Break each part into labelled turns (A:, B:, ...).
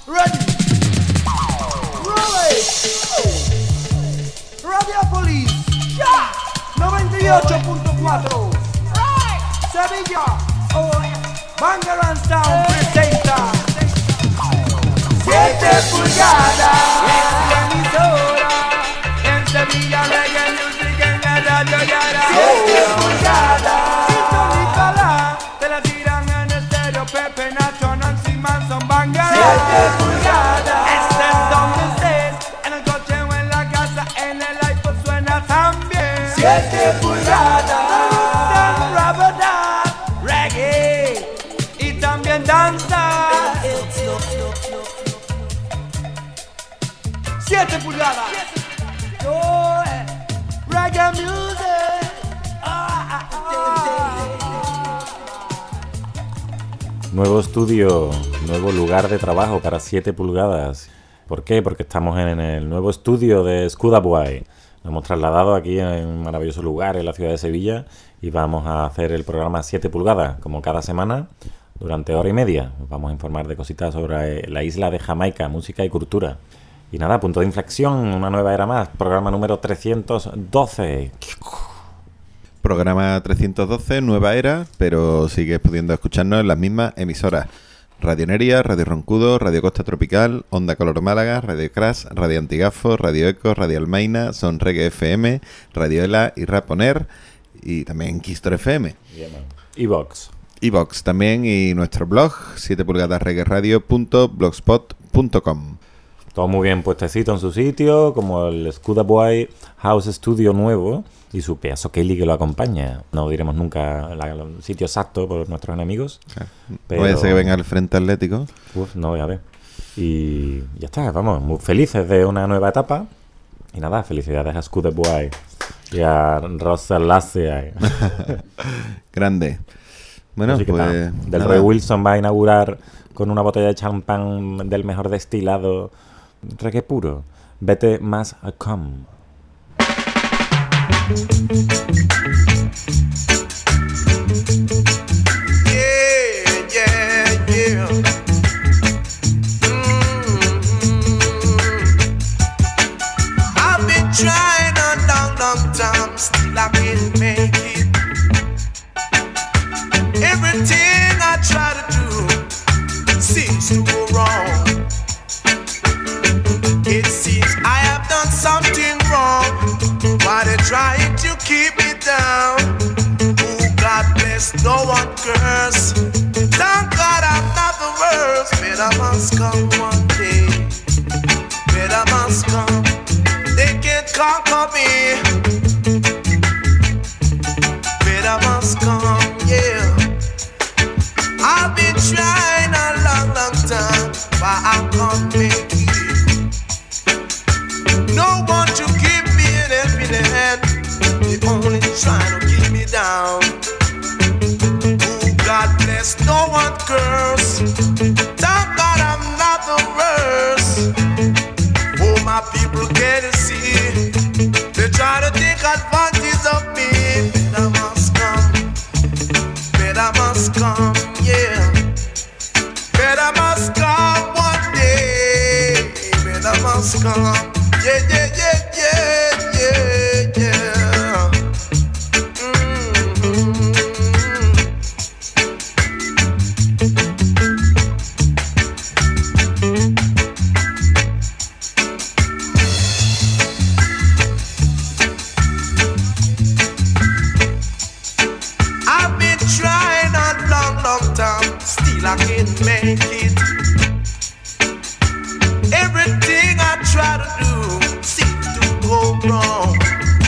A: Ready. Roll it. Radiopolis. Ya. 98.4. Sevilla. Banger and Sound presenta 7 pulgadas. Es la emisora. En Sevilla Reggae Music en la radio Yara. 7 pulgadas. Sintonícala. Te la tiran en estéreo. Pepe, Nacho, Nancy Manson, Banger. 7 pulgadas. Este es donde estés. En el coche o en la casa. En el iPod suena también. 7 pulgadas. Danza 7 pulgadas. Reggae music.
B: Nuevo estudio, nuevo lugar de trabajo para 7 pulgadas. ¿Por qué? Porque estamos en el nuevo estudio de Skudaboy. Nos hemos trasladado aquí en un maravilloso lugar en la ciudad de Sevilla y vamos a hacer el programa 7 pulgadas, como cada semana. Durante hora y media os vamos a informar de cositas sobre la isla de Jamaica, música y cultura. Y nada, punto de inflexión, una nueva era más, programa número 312.
C: Programa 312, nueva era, pero sigues pudiendo escucharnos en las mismas emisoras. Radio Neria, Radio Roncudo, Radio Costa Tropical, Onda Color Málaga, Radio Crash, Radio Antigafo, Radio Eco, Radio Almaina, Son Reggae FM, Radio Ela y Raponer, y también Kistor FM.
B: iVox.
C: iVox también, y nuestro blog 7pulgadasreggaeradio.blogspot.com.
B: Todo muy bien puestecito en su sitio, como el Skudaboy House Studio nuevo y su pedazo Kelly que lo acompaña. No diremos nunca el sitio exacto por nuestros enemigos.
C: Claro.
B: Pero...
C: Puede ser que venga al Frente Atlético.
B: No voy a ver. Y ya está, vamos, muy felices de una nueva etapa. Y nada, felicidades a Skudaboy y a Rosa Lassie.
C: Grande. Bueno, pues
B: del Roy Wilson va a inaugurar con una botella de champán del mejor destilado reggae puro. Vete más a com.
D: I've been trying a long time, still I can't make it. Everything I try to do seems to go wrong. It seems I have done something wrong. Why they trying to keep me down? Oh, God bless, no one curse. Thank God I'm not the worst. Better must come one day. Better must come. They can't conquer me. Better must come, yeah. I've been trying a long time, but I can't make it. No one to give me an helping hand. They only trying to keep me down. Oh, God bless, no one curse. Thank God I'm not the worst. Oh, my people can't see. They try to take advantage of me. Better must come. Better must come. Yeah, better must come one day. Better must come. Yeah, yeah, yeah, yeah, yeah, yeah. Mm-hmm. I've been trying a long time, still I can't make it. Everything I try to do seems to go wrong.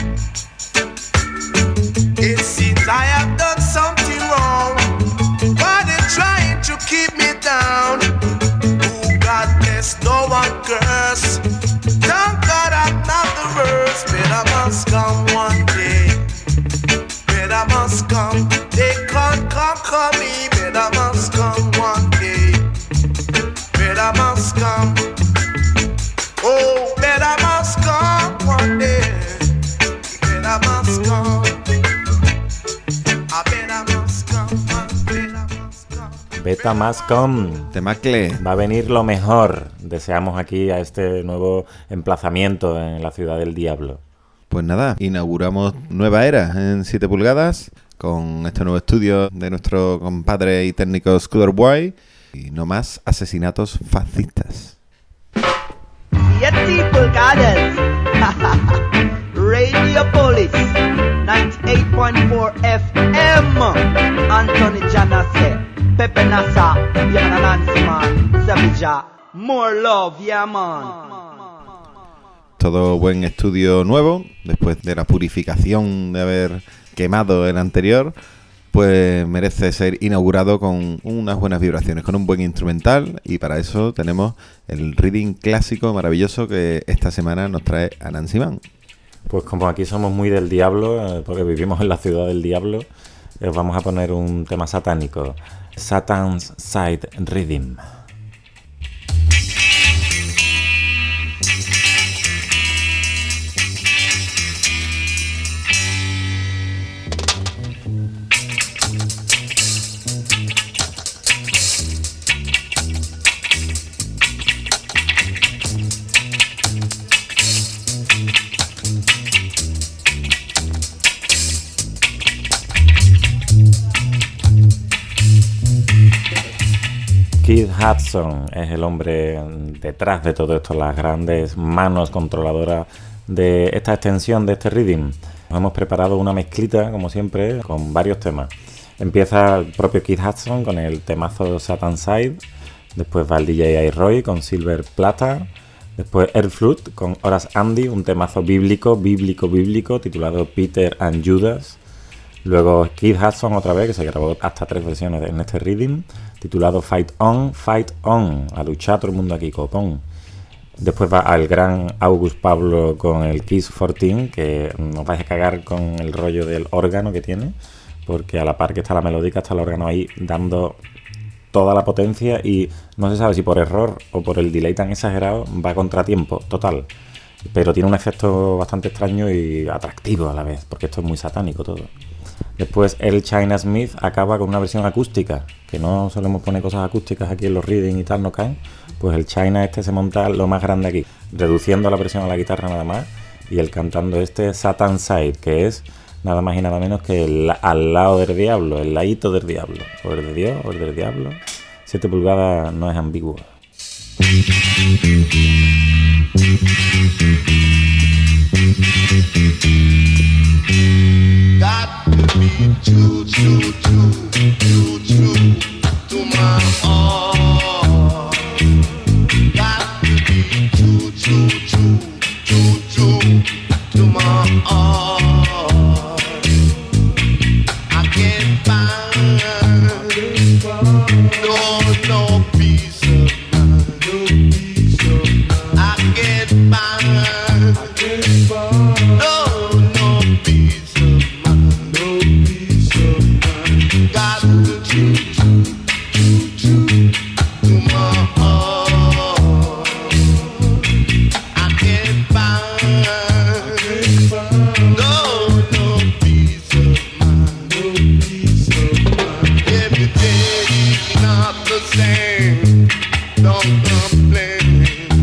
D: It seems I have done something wrong. Why they trying to keep me down? Oh, God bless, no one curse. Thank God I'm not the worst. Better must come one day. Better must come. They can't conquer me. Better must come one day. Better must come. Oh, better must come one day. Better must come. I better must come. Better must come.
B: Tamascom.
C: Temacle.
B: Va a venir lo mejor. Deseamos aquí a este nuevo emplazamiento en la ciudad del diablo.
C: Pues nada, inauguramos nueva era en 7 pulgadas con este nuevo estudio de nuestro compadre y técnico Scooter Boy y no más asesinatos fascistas.
E: 7 pulgadas. Radio Police 98.4 FM. Anthony Janase, Pepe Nasa, yeah, Nancy man, Savija, more love, yeah man.
C: Todo buen estudio nuevo, después de la purificación de haber quemado el anterior, pues merece ser inaugurado con unas buenas vibraciones, con un buen instrumental, y para eso tenemos el reading clásico maravilloso que esta semana nos trae Anand Simán.
B: Pues como aquí somos muy del diablo, porque vivimos en la ciudad del diablo, os vamos a poner un tema satánico, Satan's Side Rhythm. Keith Hudson es el hombre detrás de todo esto, las grandes manos controladoras de esta extensión de este rhythm. Nos hemos preparado una mezclita, como siempre, con varios temas. Empieza el propio Keith Hudson con el temazo Satan's Side, después va el DJ Roy con Silver Plata, después Earl Flood con Horace Andy, un temazo bíblico, titulado Peter and Judas. Luego Keith Hudson otra vez, que se grabó hasta 3 versiones en este rhythm, titulado Fight On, a luchar todo el mundo aquí, copón. Después va al gran August Pablo con el Kiss 14, que nos vais a cagar con el rollo del órgano que tiene, porque a la par que está la melódica está el órgano ahí dando toda la potencia y no se sabe si por error o por el delay tan exagerado va a contratiempo total. Pero tiene un efecto bastante extraño y atractivo a la vez, porque esto es muy satánico todo. Después el China Smith acaba con una versión acústica, que no solemos poner cosas acústicas aquí en los reading y tal, no caen. Pues el China este se monta lo más grande aquí, reduciendo la presión a la guitarra nada más, y él cantando este Satan's Side, que es nada más y nada menos que al lado del diablo, el ladito del diablo, o el de Dios o el del diablo. 7 pulgadas no es ambiguo.
D: Got to be true to my heart. Got to be true to my heart. I can't find no peace of mind. I can't find no peace of mind. Got to to my heart. I can't find no peace of mind. Every day is not the same. Don't complain.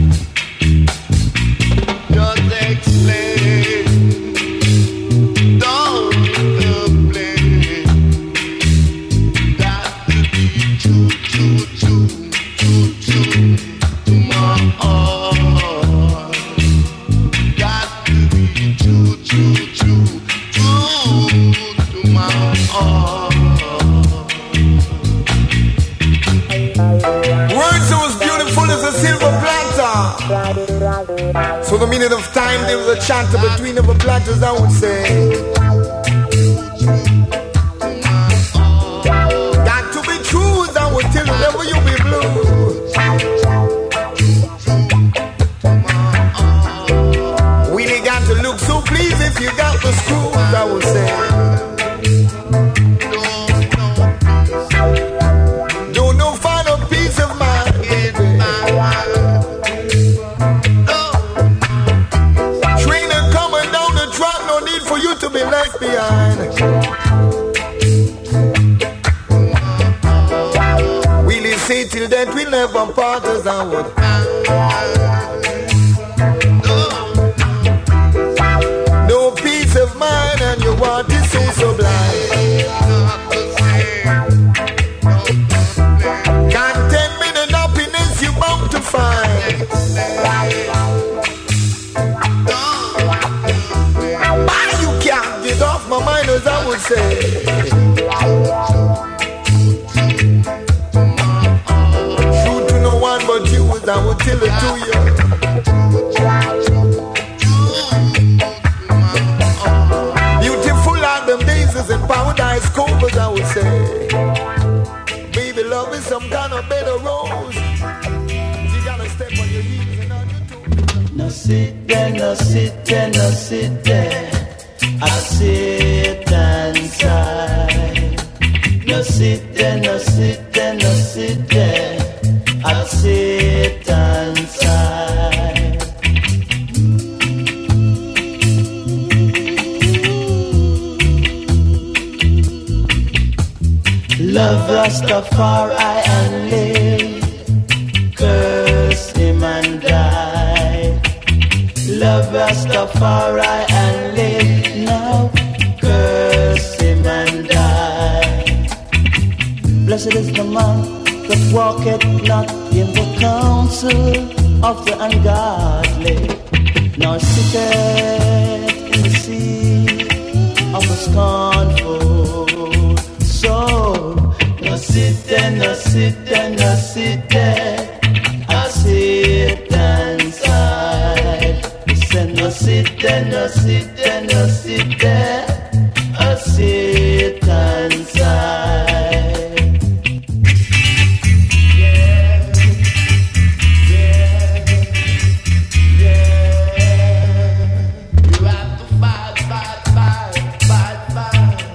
D: Just explain. Don't complain. Got to be true to my heart. Got to be true to my heart. Words are as beautiful as a silver planter. So the minute of time there was a chanter between the planters, I would say. Got to be true, I would tell you, never you be blue. We ain't got to look so pleased if you got the screws, I would say. Don't no find a peace of mind, baby. Trainer coming down the track, no need for you to be we'll never part as I would. No peace of mind and you want to say sublime. Contentment and happiness you bound to find. But you can't get off my mind as I would say. True to no one but you as I would tell it to you. Beautiful are them daisies and paradise covers I would say. Baby love is some kind of better rose. You gotta step on your heels and on your toes.
E: No sit there, no sit there, no sit there. I sit inside. No sit there, no sit there, no sit there. I sit inside. Love Rastafari and live. Curse him and die. Love Rastafari and live. Now curse him and die. Blessed is the man that walketh not in the counsel of the ungodly, nor sitteth in the seat of the scornful. So, no sit there, no sit there, no sit there. I sit inside. He said, no sit there, no sit there, no sit there. I sit inside. You have to fight, fight, fight, fight, fight.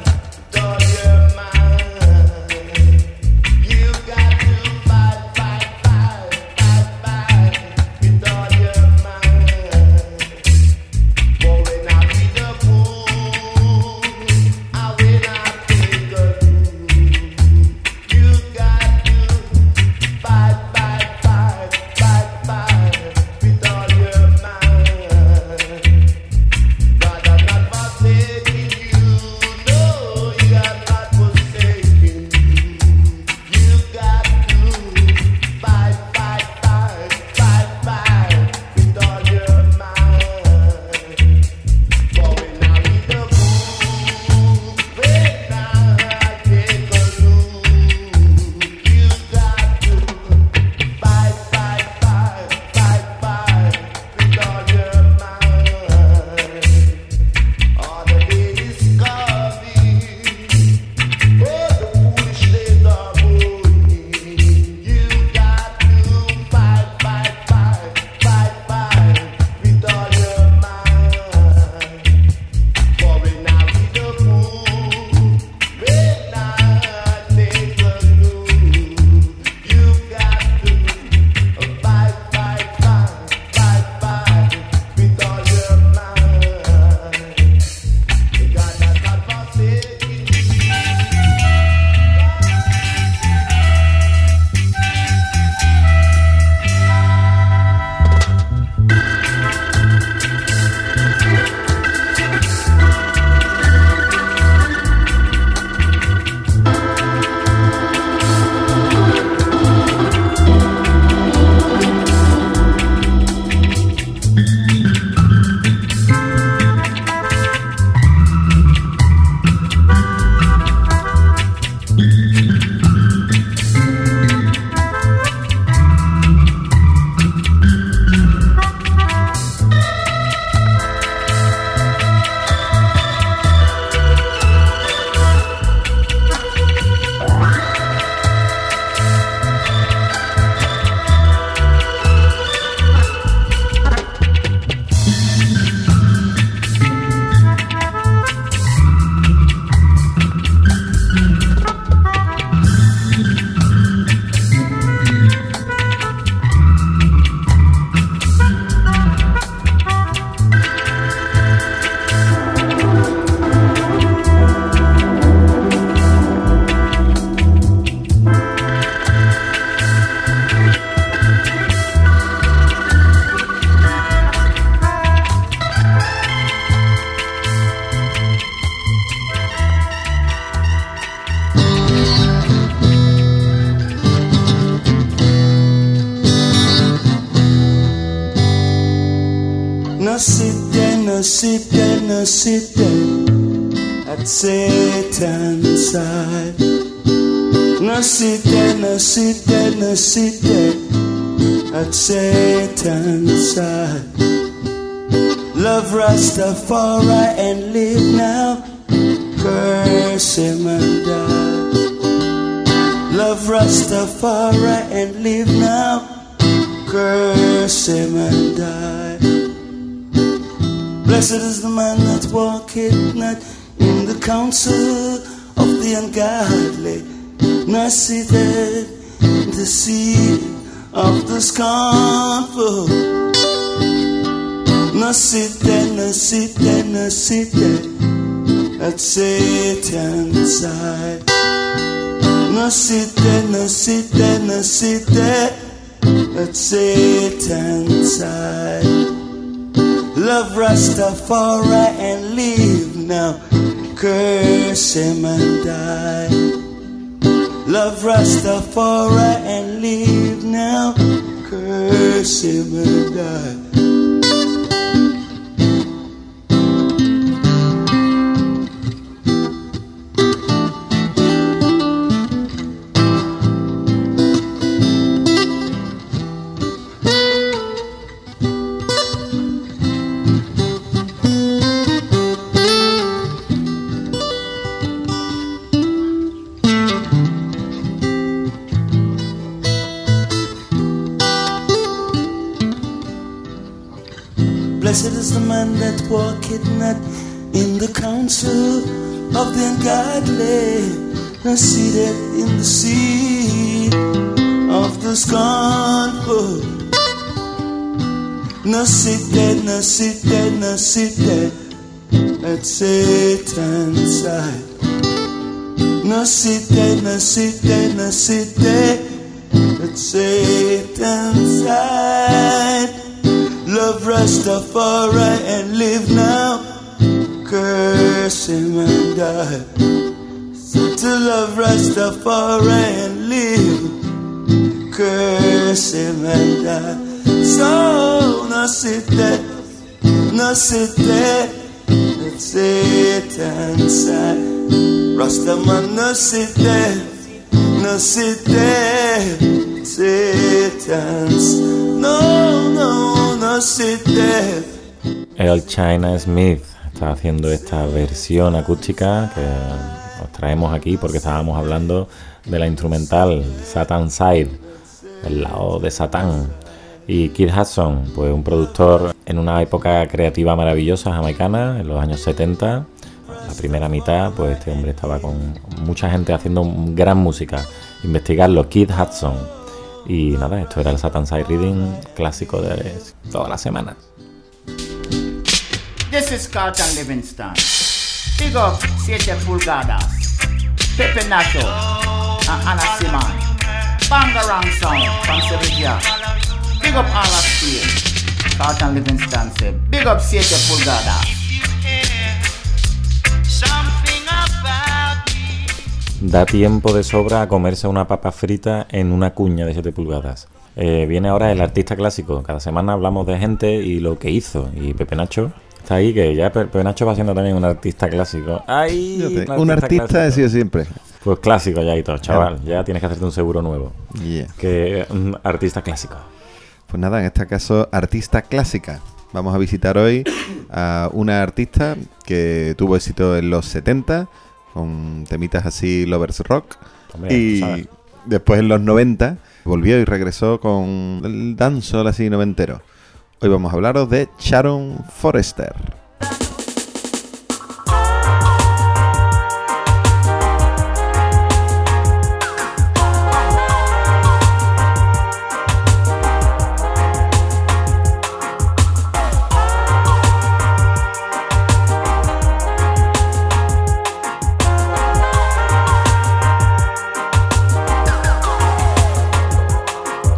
E: sit there, no sit there, no sit there at Satan's side. No sit there, no sit there, no sit there at Satan's side. Love Rastafari and live now, curse him and die. Love Rastafari and live now, curse him and die. Blessed is the man that walketh not in the counsel of the ungodly, nor sitteth in the seat of the scornful. No sit there, no sit there, no sit there at Satan's side. No sit there, no sit there, no sit there at Satan's side. Love Rastafari and live now, curse him and die. Love Rastafari and live now, curse him and die. Blessed is the man that walketh not in the counsel of the ungodly, nor seated in the seat of the scornful. No sit there, no sit there, no sit there at Satan's side. No sit there, no sit there, no sit there at Satan's side. Love Rastafari and live now, curse him and die. So to love Rastafari and live, curse him and die. So no sit there, no sit there at Satan's side. Rastaman, no sit there, no sit there, Satan's. No, no, no sit there.
B: El China Smith está haciendo esta versión acústica que os traemos aquí porque estábamos hablando de la instrumental Satan's Side, el lado de Satán. Y Keith Hudson, pues un productor en una época creativa maravillosa jamaicana, en los años 70. La primera mitad, pues este hombre estaba con mucha gente haciendo gran música. Investigarlo, Keith Hudson. Y nada, esto era el Satan's Side Reading clásico de toda la semana.
F: This is Carlton Livingston. Big up 7 pulgadas. Pepe Nacho and Anna Simon. Bangarang Sound from Sevilla. Big up all of Steel. Carlton Livingston said, big up 7 pulgadas.
B: Da tiempo de sobra a comerse una papa frita en una cuña de 7 pulgadas. Viene ahora el artista clásico. Cada semana hablamos de gente y lo que hizo. Y Pepe Nacho está ahí, que ya Pepe Nacho va siendo también un artista clásico. ¡Ay!
C: Un artista he sido siempre.
B: Pues clásico ya y todo, chaval. Ya tienes que hacerte un seguro nuevo.
C: Yeah.
B: Que un artista clásico.
C: Pues nada, en este caso, artista clásica. Vamos a visitar hoy a una artista que tuvo éxito en los 70, con temitas así lovers rock.
B: Hombre,
C: y después en los 90 volvió y regresó con el dancehall así noventero. Hoy vamos a hablaros de Sharon Forrester.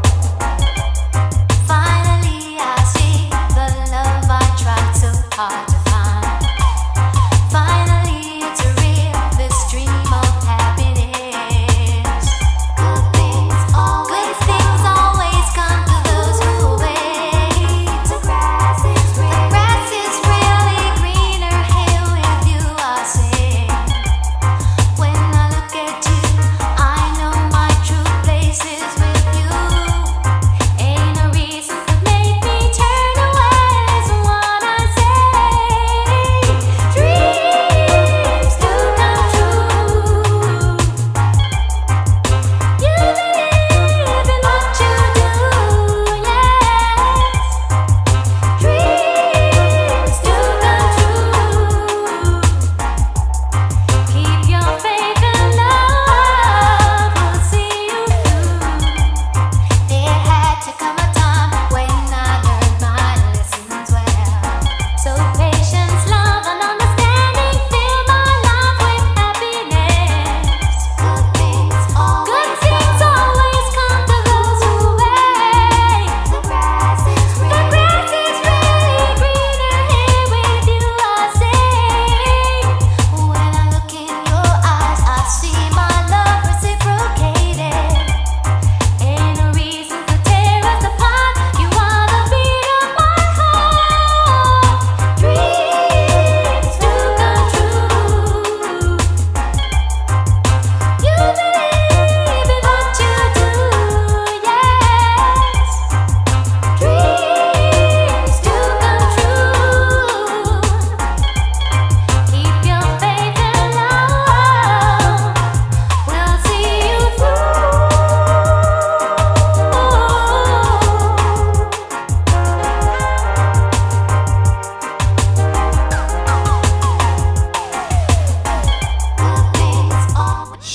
G: Finally, I see the love I tried so hard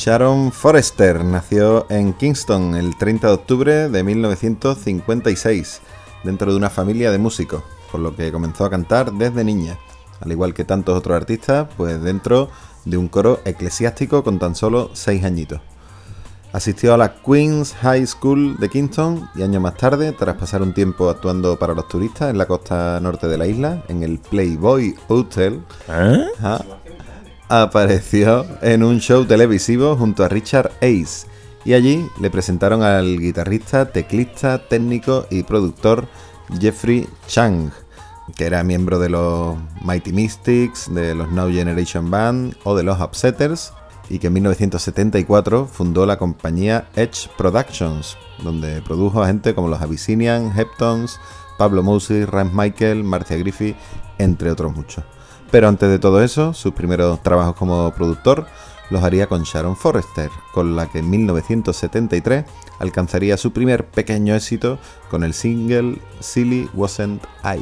C: Sharon Forrester nació en Kingston el 30 de octubre de 1956, dentro de una familia de músicos, por lo que comenzó a cantar desde niña, al igual que tantos otros artistas, pues dentro de un coro eclesiástico con tan solo 6 añitos. Asistió a la Queen's High School de Kingston y años más tarde, tras pasar un tiempo actuando para los turistas en la costa norte de la isla, en el Playboy Hotel, apareció en un show televisivo junto a Richard Ace, y allí le presentaron al guitarrista, teclista, técnico y productor Jeffrey Chang, que era miembro de los Mighty Mystics, de los Now Generation Band o de los Upsetters, y que en 1974 fundó la compañía Edge Productions, donde produjo a gente como los Abyssinian, Heptones, Pablo Moses, Rance Michael, Marcia Griffith, entre otros muchos. Pero antes de todo eso, sus primeros trabajos como productor los haría con Sharon Forrester, con la que en 1973 alcanzaría su primer pequeño éxito con el single Silly Wasn't I.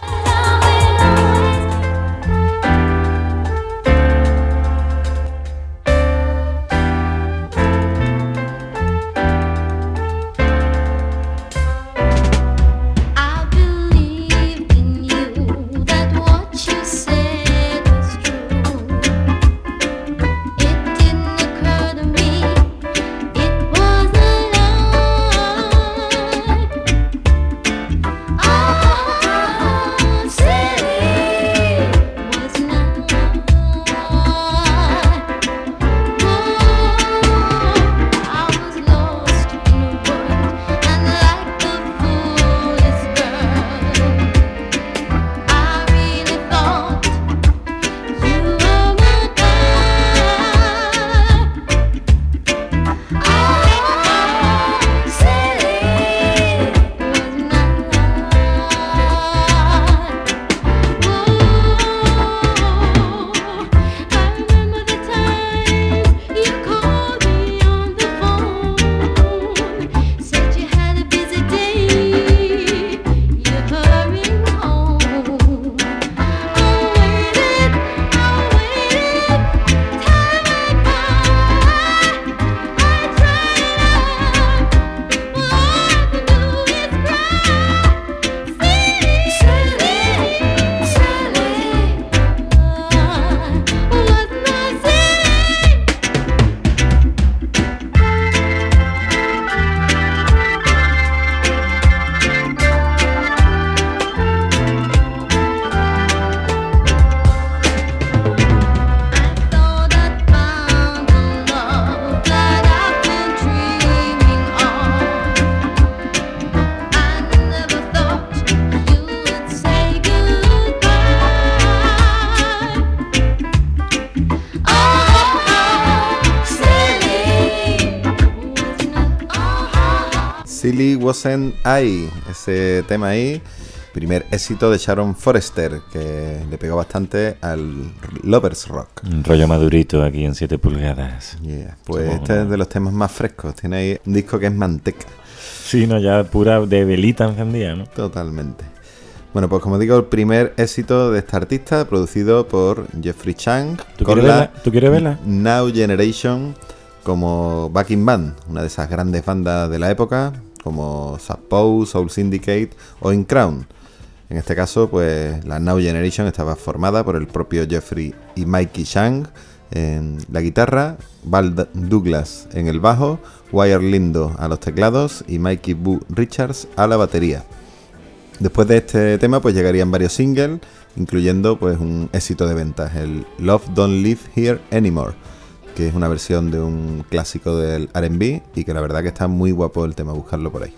C: Silly Wasn't I, ese tema ahí, primer éxito de Sharon Forrester, que le pegó bastante al Lovers Rock.
B: Un rollo madurito aquí en 7 pulgadas.
C: Yeah. Pues este es de los temas más frescos, tiene ahí un disco que es manteca.
B: Sí, no, ya pura de velita encendida, ¿no?
C: Totalmente. Bueno, pues como digo, el primer éxito de esta artista, producido por Jeffrey Chang.
B: ¿Tú quieres verla?
C: Now Generation como backing band, una de esas grandes bandas de la época, como Suppose, Soul Syndicate o In Crown. En este caso, pues la Now Generation estaba formada por el propio Jeffrey y Mikey Chang en la guitarra, Val Douglas en el bajo, Wire Lindo a los teclados y Mikey Boo Richards a la batería. Después de este tema pues llegarían varios singles, incluyendo pues un éxito de ventas, el Love Don't Live Here Anymore, que es una versión de un clásico del R&B y que la verdad que está muy guapo el tema, buscarlo por ahí.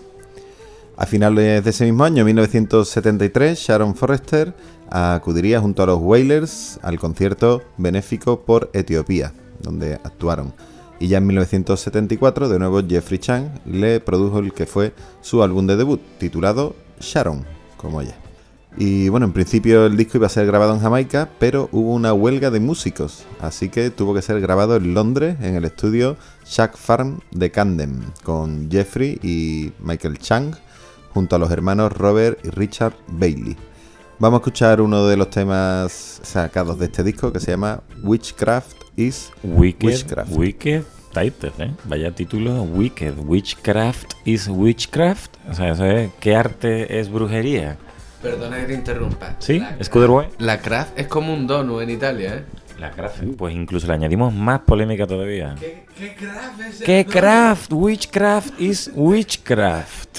C: A finales de ese mismo año, 1973, Sharon Forrester acudiría junto a los Wailers al concierto benéfico por Etiopía, donde actuaron. Y ya en 1974, de nuevo, Jeffrey Chang le produjo el que fue su álbum de debut, titulado Sharon, como ella. Y bueno, en principio el disco iba a ser grabado en Jamaica, pero hubo una huelga de músicos, así que tuvo que ser grabado en Londres, en el estudio Shack Farm de Camden, con Jeffrey y Michael Chang, junto a los hermanos Robert y Richard Bailey. Vamos a escuchar uno de los temas sacados de este disco, que se llama Witchcraft is
B: Wicked,
C: Witchcraft.
B: Wicked. title, ¿eh? Vaya título, Wicked. Witchcraft is witchcraft. O sea, eso es, ¿qué arte es brujería?
G: Perdona que te interrumpa.
B: ¿Sí? ¿Scooterboy?
G: La craft es como un donut en Italia, ¿eh?
B: La craft. Pues incluso le añadimos más polémica todavía.
G: ¿Qué craft es el
B: ¿Qué
G: donut?
B: craft? Witchcraft is witchcraft.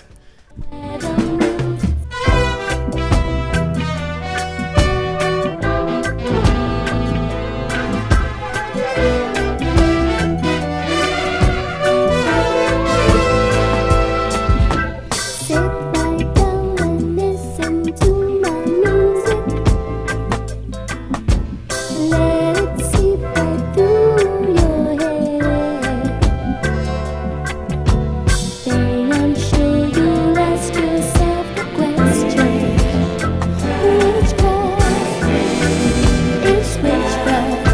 H: Sit right down and listen to my music. Let it seep right through your head. Then I'm sure you'll ask yourself the question: witchcraft is witchcraft.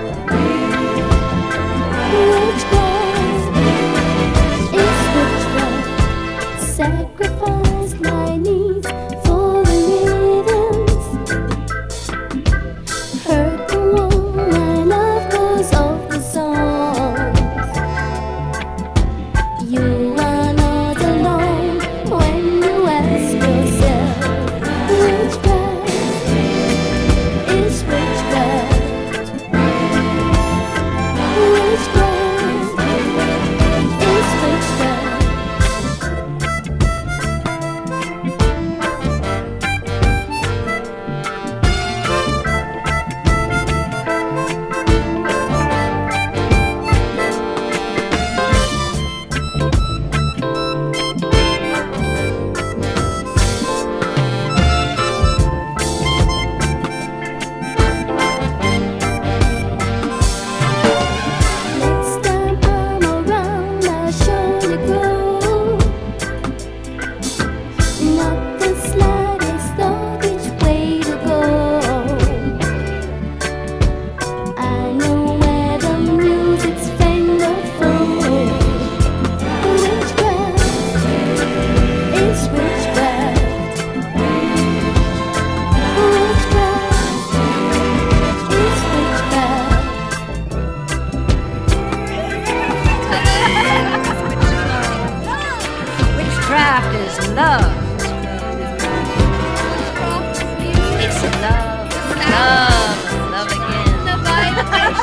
H: Witchcraft is witchcraft. Sacrifice my needs for the rhythms. Hurt the one I love 'cause of the songs. You are not alone when you ask yourself, witchcraft is witchcraft. Witchcraft is witchcraft. Next time I'm around, I'll show you grow. Not the slightest thought which way to go. I know where the music's friend or foe. Witchcraft is witchcraft. Witchcraft is witchcraft.
I: Witchcraft is love. It's love, love, love again.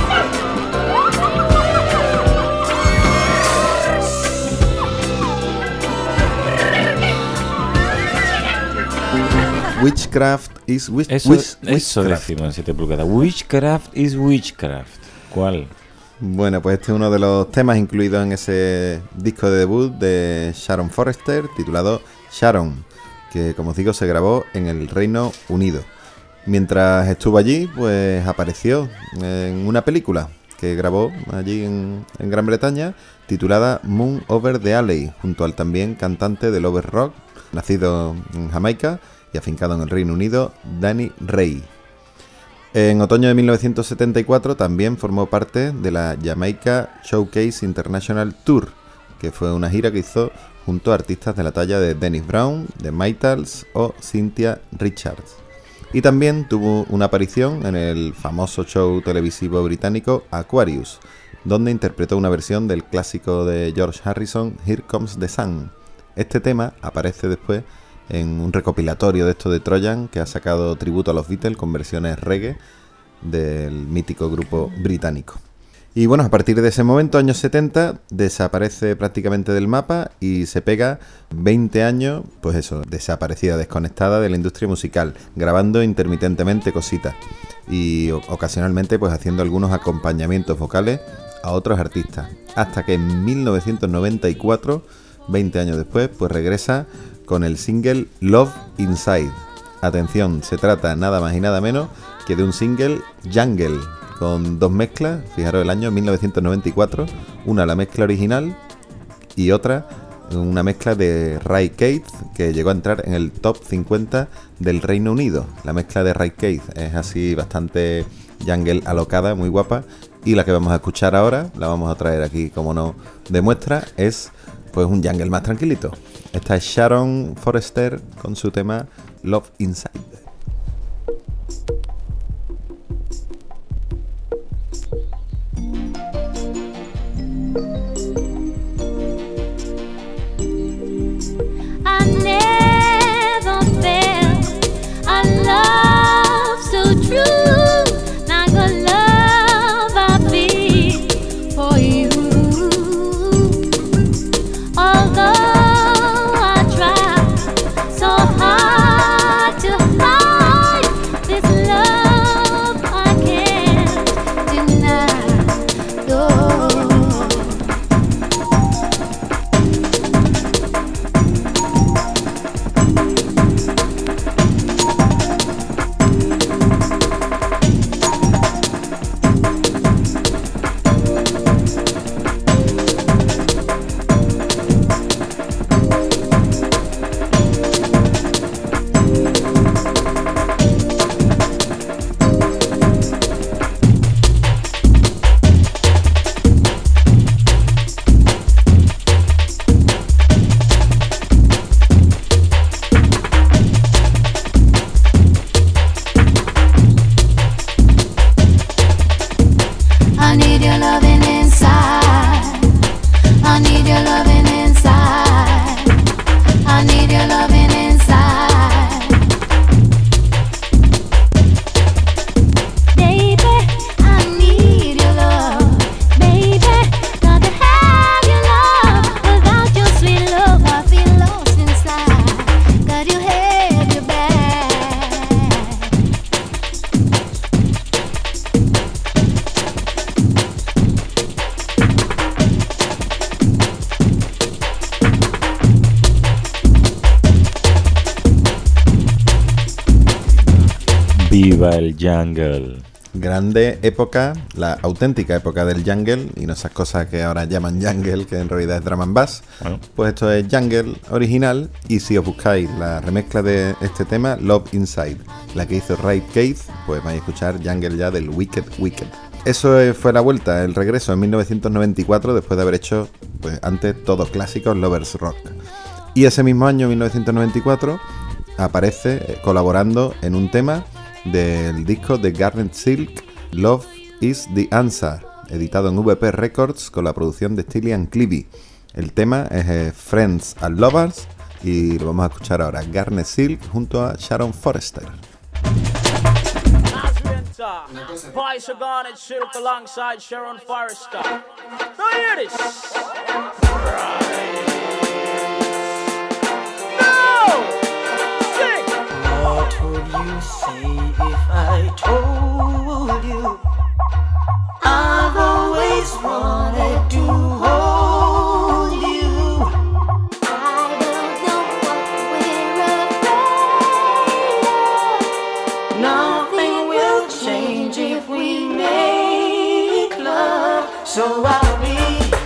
C: Witchcraft is
B: Eso
C: witchcraft.
B: decimos en 7 pulgadas. Witchcraft is witchcraft. ¿Cuál?
C: Bueno, pues este es uno de los temas incluidos en ese disco de debut de Sharon Forrester titulado Sharon, que como os digo se grabó en el Reino Unido. Mientras estuvo allí, pues apareció en una película que grabó allí en Gran Bretaña titulada Moon Over the Alley, junto al también cantante del over rock, nacido en Jamaica y afincado en el Reino Unido, Danny Ray. En otoño de 1974 también formó parte de la Jamaica Showcase International Tour, que fue una gira que hizo junto a artistas de la talla de Dennis Brown, The Maytals o Cynthia Richards. Y también tuvo una aparición en el famoso show televisivo británico Aquarius, donde interpretó una versión del clásico de George Harrison, Here Comes the Sun. Este tema aparece después en un recopilatorio de esto de Trojan, que ha sacado tributo a los Beatles con versiones reggae del mítico grupo británico. Y bueno, a partir de ese momento, años 70, desaparece prácticamente del mapa y se pega 20 años, pues eso, desaparecida, desconectada de la industria musical, grabando intermitentemente cositas y ocasionalmente pues haciendo algunos acompañamientos vocales a otros artistas, hasta que en 1994, 20 años después, pues regresa con el single Love Inside. Atención, se trata nada más y nada menos que de un single jungle, con dos mezclas, fijaros el año 1994, una la mezcla original y otra una mezcla de Ray Keith, que llegó a entrar en el top 50 del Reino Unido. La mezcla de Ray Keith es así bastante jungle alocada, muy guapa, y la que vamos a escuchar ahora, la vamos a traer aquí como no de muestra, es pues un jungle más tranquilito. Esta es Sharon Forrester con su tema Love Inside.
B: viva el jungle.
C: Grande época, la auténtica época del jungle y no esas cosas que ahora llaman jungle, que en realidad es drum and bass.
B: Bueno.
C: Pues esto es jungle original, y si os buscáis la remezcla de este tema, Love Inside, la que hizo Ray Keith, pues vais a escuchar jungle ya del Wicked Wicked. Eso fue la vuelta, el regreso en 1994, después de haber hecho pues antes todos clásicos Lovers Rock. Y ese mismo año, 1994, aparece colaborando en un tema del disco de Garnet Silk, Love is the Answer, editado en VP Records con la producción de Steely and Clevie. El tema es Friends and Lovers y lo vamos a escuchar ahora, Garnet Silk junto a Sharon Forrester.
J: Poisha Garnet Silk alongside Sharon Forrester. Now hear this.
E: What would you say if I told you I've always wanted to hold you?
H: I don't know what we're afraid of.
E: Nothing will change if we make love. So I'll be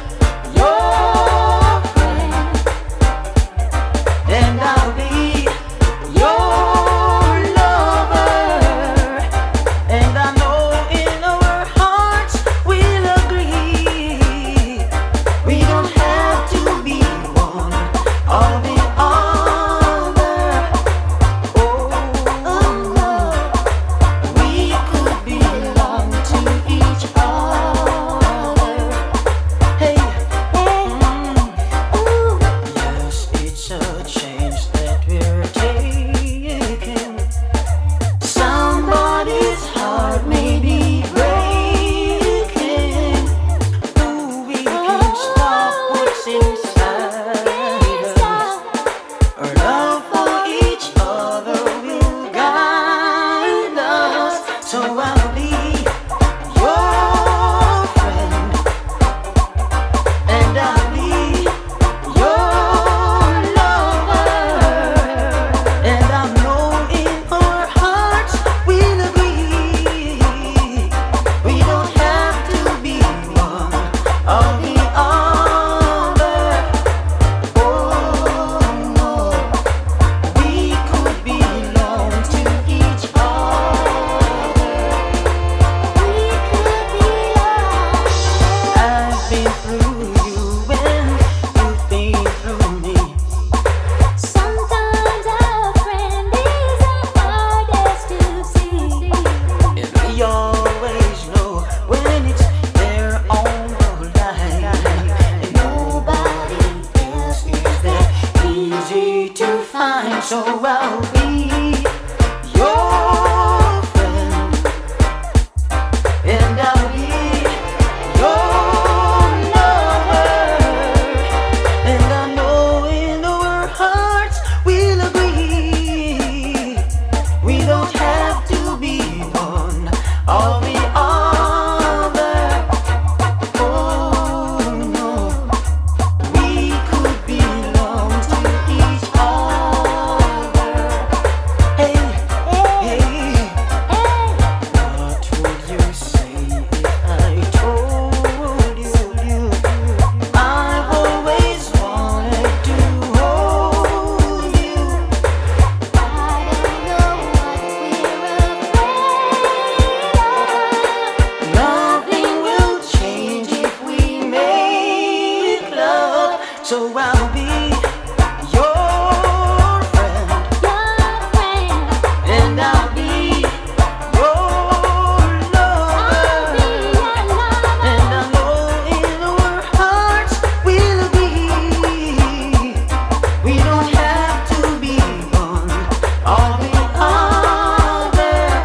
E: your friend, and I'll be your lover. And I know in our hearts we'll agree. We don't have to be one or the other. Oh no, we could belong to each other. Hey, ooh, yes, it's a chance that we're taking. Somebody's heart may be breaking. Ooh, we can't stop what's inside us. Our love for each other will guide us. So I'll be your friend, and I'll be your lover. And I know in our hearts we'll agree. We don't have to be one or the other. Oh no, we could belong to each other. I've been through you and you've been through me.
H: Sometimes a friend is the hardest to see.
E: And we always know when it's their own life. And nobody else is that easy to find. So I'll be your friend, and I'll be your lover. And I know in our hearts we'll agree. We don't have to be one or the other. Oh no, we could belong to each other. Hey, hey, what would you say if I told you I've always wanted to hold you?
H: I don't know what we're afraid of.
E: Nothing will change if we make love. So I'll be your friend, and I'll be your lover. And I know in our hearts we'll agree. We don't have to be one or the other.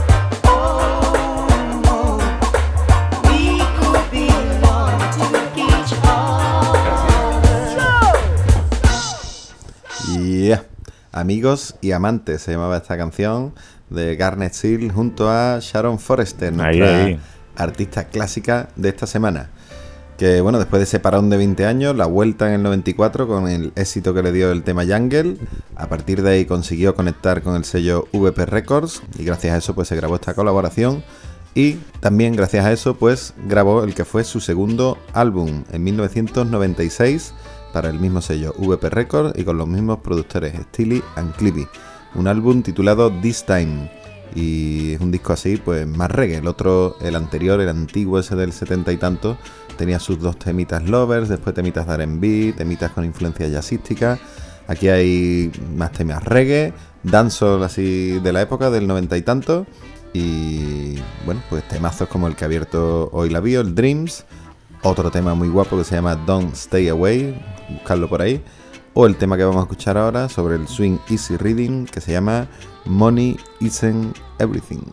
E: Oh no, we could belong to each other.
C: Yeah. Amigos y amantes se llamaba esta canción de Garnet Silk junto a Sharon Forrester, nuestra
B: ahí.
C: artista clásica de esta semana. que bueno, después de ese parón de 20 años, la vuelta en el 94 con el éxito que le dio el tema Jungle. A partir de ahí consiguió conectar con el sello VP Records y gracias a eso pues se grabó esta colaboración. Y también gracias a eso pues grabó el que fue su segundo álbum en 1996 para el mismo sello VP Records y con los mismos productores Steely and Clippy. Un álbum titulado This Time y es un disco así pues más reggae. El anterior, el antiguo ese del 70 y tanto, tenía sus dos temitas lovers, después temitas de R&B, temitas con influencia jazzística. Aquí hay más temas reggae, dancehall así de la época del 90 y tanto. Y bueno, pues temazos como el que ha abierto hoy la bio, el Dreams, otro tema muy guapo que se llama Don't Stay Away, buscarlo por ahí, o el tema que vamos a escuchar ahora sobre el swing easy reading que se llama Money Isn't Everything.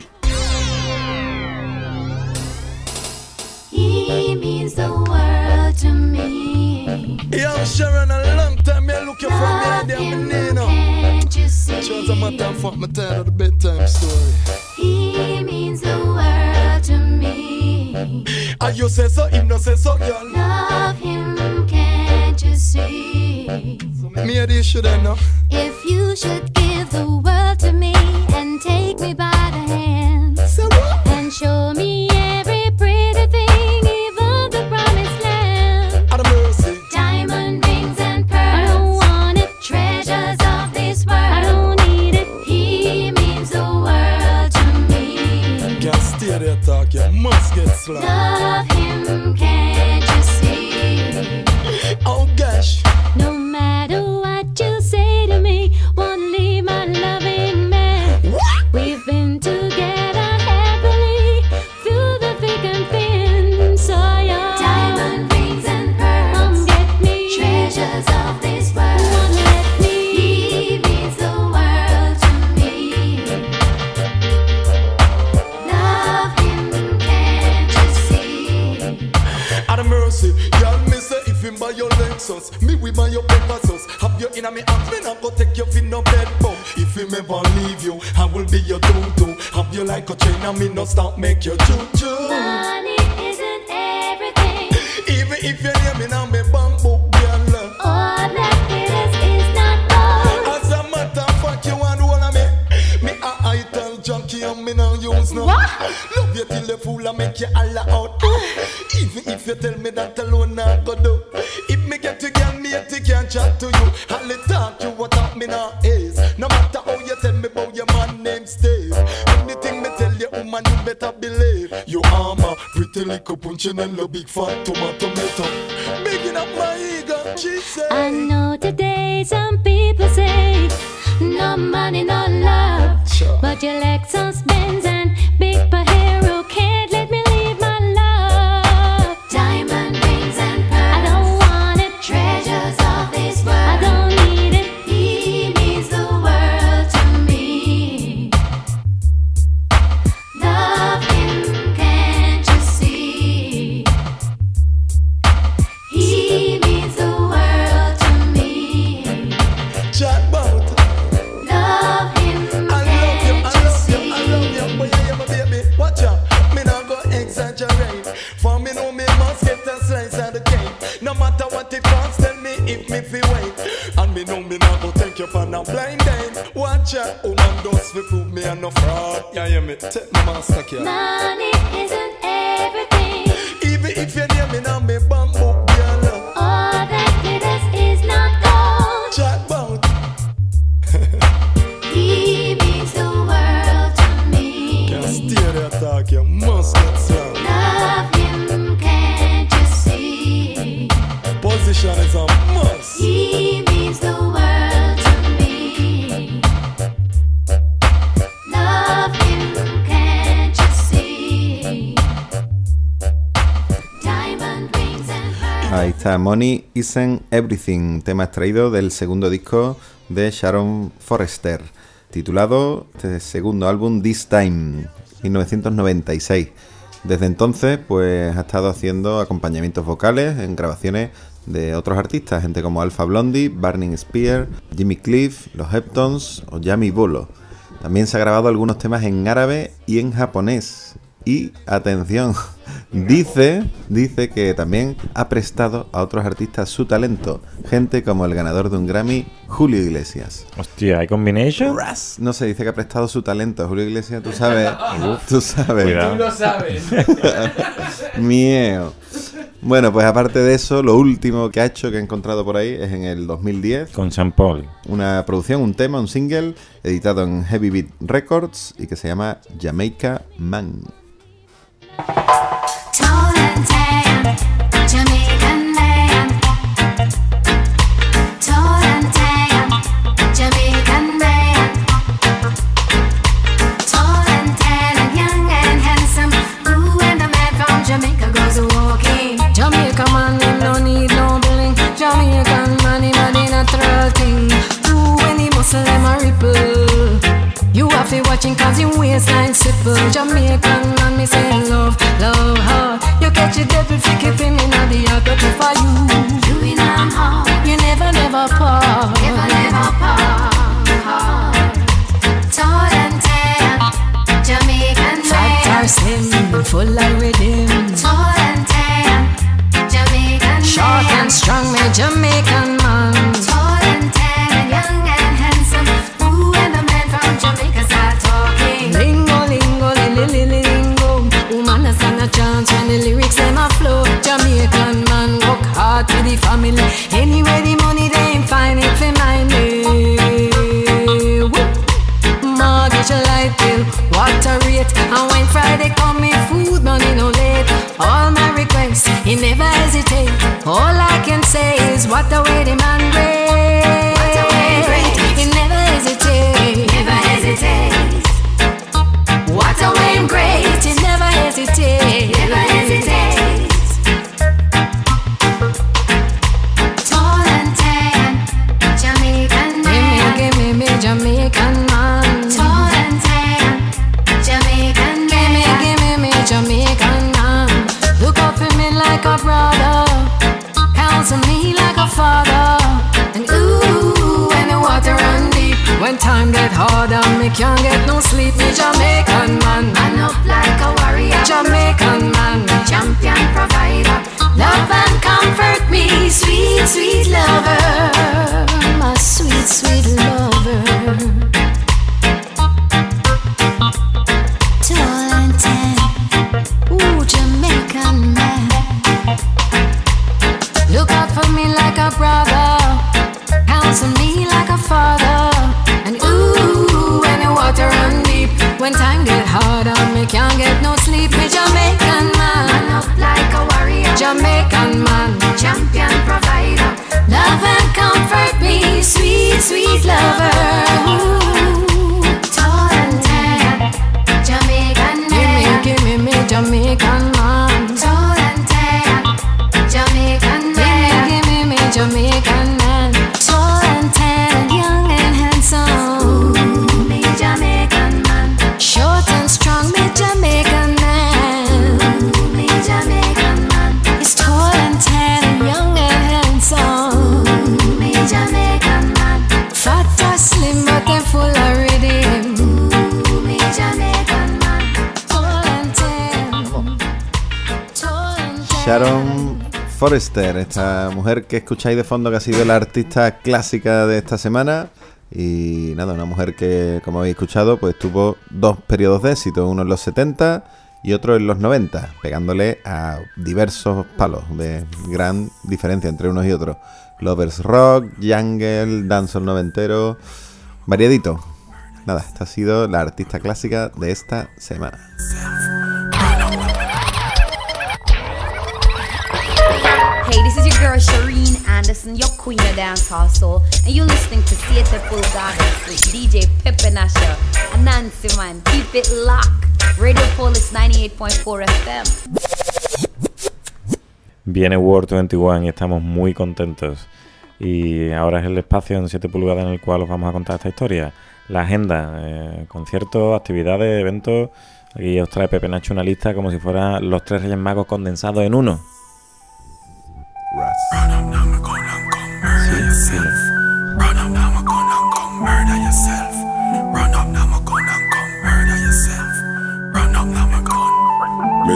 H: He means the world to me.
D: Yo, Sharon, a long time me looking for me and them Nino.
H: Can't you see?
D: Just a matter of fact, me tired of the bedtime story.
H: He means the world to me.
D: And you say so, him no say so, girl.
H: Love him, can't you see?
D: Me and you should know.
H: If you should give the world to me and take me by the hand
D: Say what?
H: and show me every pretty thing, even the promised land.
D: Out of mercy.
H: Diamond rings and pearls, I don't want it. Treasures of this world, I don't need it. He means the world to me.
D: Can't stay there talk, you must get slapped.
H: Love him, can't you see?
D: Oh gosh.
H: No matter what you say to me, won't leave my loving man. We've been together happily through the thick and thin. So young. Diamond rings and pearls, come get me. Treasures of this world, won't let me. He means the world to me. Love him, can't you see?
D: Out of mercy, girl, me say if him buy your Lexus, me we buy your Pegasus. Have you in a me hands, me not go take your fin no bed bum. If him ever leave you, I will be your tutu. Have you like a chain and me not stop make you choo-choo.
H: Money isn't everything.
D: Even if you name me now me bamboo, girl.
H: All that is not gold.
D: As a matter of fact, you want all of me. Me a idle junkie and me now use no. Love you till the fool and make you holla out. Even if you tell me that alone not go do. If me get to girl, me it can't chat to you. All the talk you what up me now is. No matter how you tell me about your man name Steve. Anything me tell you, woman, you better believe. You armor, pretty little punchinello, big fat tomato. Bigging up my ego, she say.
H: I know today some people say no money, no love.
D: Sure.
H: But your Lexus, Benz and big Pajero can't let me leave my love. Diamond rings and pearls, I don't want it. Treasures of this world, I don't need it. He means the world to me. Love him, can't you see? He means the world to me.
D: Chat about.
H: Love him,
D: I
H: can't you see?
D: but yeah, my baby, watch out. Me not go exaggerate. For me know me must get a slice of the cake. No matter what it costs, tell me if me feel wait. And me know me not go take you for a blind date. Watch out, woman does fi prove me a no fraud. Yeah, hear me, take my master care.
H: Money isn't everything.
D: Even if you name me now me bamboo, girl.
H: All that glitters is not gold.
D: Chat about.
H: He means the world to me.
D: Can't stay there talk, you must get slapped.
H: Love him, can't you see?
D: Position is a must.
H: He means the world to me. Love him, can't you see? Diamond rings and pearls.
C: Ahí está, Money Isn't Everything, tema extraído del segundo disco de Sharon Forrester, titulado este segundo álbum This Time, 1996. Desde entonces, pues ha estado haciendo acompañamientos vocales en grabaciones de otros artistas, gente como Alpha Blondie, Burning Spear, Jimmy Cliff, los Heptones o Yami Bolo. También se ha grabado algunos temas en árabe y en japonés. Y, atención, dice que también ha prestado a otros artistas su talento. Gente como el ganador de un Grammy, Julio Iglesias.
B: Hostia, ¿hay combination?
C: No se dice que ha prestado su talento. Julio Iglesias, tú sabes. Tú sabes.
B: Cuidado.
G: Tú lo sabes.
C: Mieo. Bueno, pues aparte de eso, lo último que ha hecho, que he encontrado por ahí, es en el 2010.
B: Con Sean Paul.
C: Una producción, un tema, un single, editado en Heavy Beat Records y que se llama Jamaica Man.
H: Tall and tan, Jamaican man. Tall and tan, Jamaican man. Tall and tan and young and handsome. Ooh, and the man from Jamaica goes walking. Jamaica man, him no need no bling. Jamaican man, him a the natural thing. Ooh, when he muscle, them a ripple. You have to watching cause your waistline simple. Jamaican man, me say love, love hard. You catch a devil fi keep him in the heart, but for you, you in a heart. You never, never part. Never, never part. Tall and tan, Jamaican man. Fat or slim, full of rhythm. Tall and tan, Jamaican man. Short and strong, me Jamaican man. Tall and tan and young and handsome. Ooh, and the man from Jamaica start talking. Lingo, lingo, lingo. Woman has stand a chance when the lyrics them a flow. Jamaican man work hard for the family. Anyway the money they ain't find it for money. Mortgage, light bill, water rate, and when Friday come in food money no late. All my requests he never hesitate. All I can say is what a way the man great. What a way great. He never hesitate. Never hesitate. What a way great. He never hesitate. Never hesitate. Tall and tan, Jamaican man. Give me Jamaican man. Tall and tan, Jamaican man. Give me Jamaican man. Look up for me like a brother. Counsel me like a father. And ooh, when the water run deep, when time get harder, me can't get no sleep. Me Jamaican man, man up like a warrior. Jamaican man, champion provider. Love and comfort me, sweet, sweet lover. My sweet, sweet lover. Tall and tan, ooh, Jamaican man. Look out for me like a brother. Counsel me like a father. And ooh, when the water run deep, when time get harder, me can't get no sleep. Me Jamaican man, man up like a warrior. Jamaican man, champion provider. Love and comfort me, sweet, sweet lover. Ooh, tall and tan, Jamaican man. Give me Jamaican man. Tall and tan, Jamaican man. Give me Jamaican man. Tall and tan, young and handsome. Ooh, me Jamaican man. Short and strong, me Jamaican man. Ooh, me Jamaican man. He's tall and tan and young and handsome. Ooh, me Jamaican man. Fat or slim, but they're full of rhythm. Ooh, me Jamaican man. Tall and tan. Tall and tan.
C: Sharon Forrester, esta mujer que escucháis de fondo, que ha sido la artista clásica de esta semana. Y nada, una mujer que, como habéis escuchado, pues tuvo dos periodos de éxito, uno en los 70 y otro en los 90, pegándole a diversos palos de gran diferencia entre unos y otros. Lovers Rock, Jungle, Dancehall noventero, variadito. Nada, esta ha sido la artista clásica de esta semana.
K: Hey, this is your girl Shireen Anderson, your queen of dancehall soul, and you're listening to Theatre Full Goddess with DJ Pepe Nasha and Nancy Man. Keep it locked. Radio Polis 98.4 FM.
B: Viene World 21 y estamos muy contentos. Y ahora es el espacio en 7 pulgadas en el cual os vamos a contar esta historia. La agenda, conciertos, actividades, eventos. Aquí os trae Pepe Nacho una lista como si fueran los 3 Reyes Magos condensados en uno.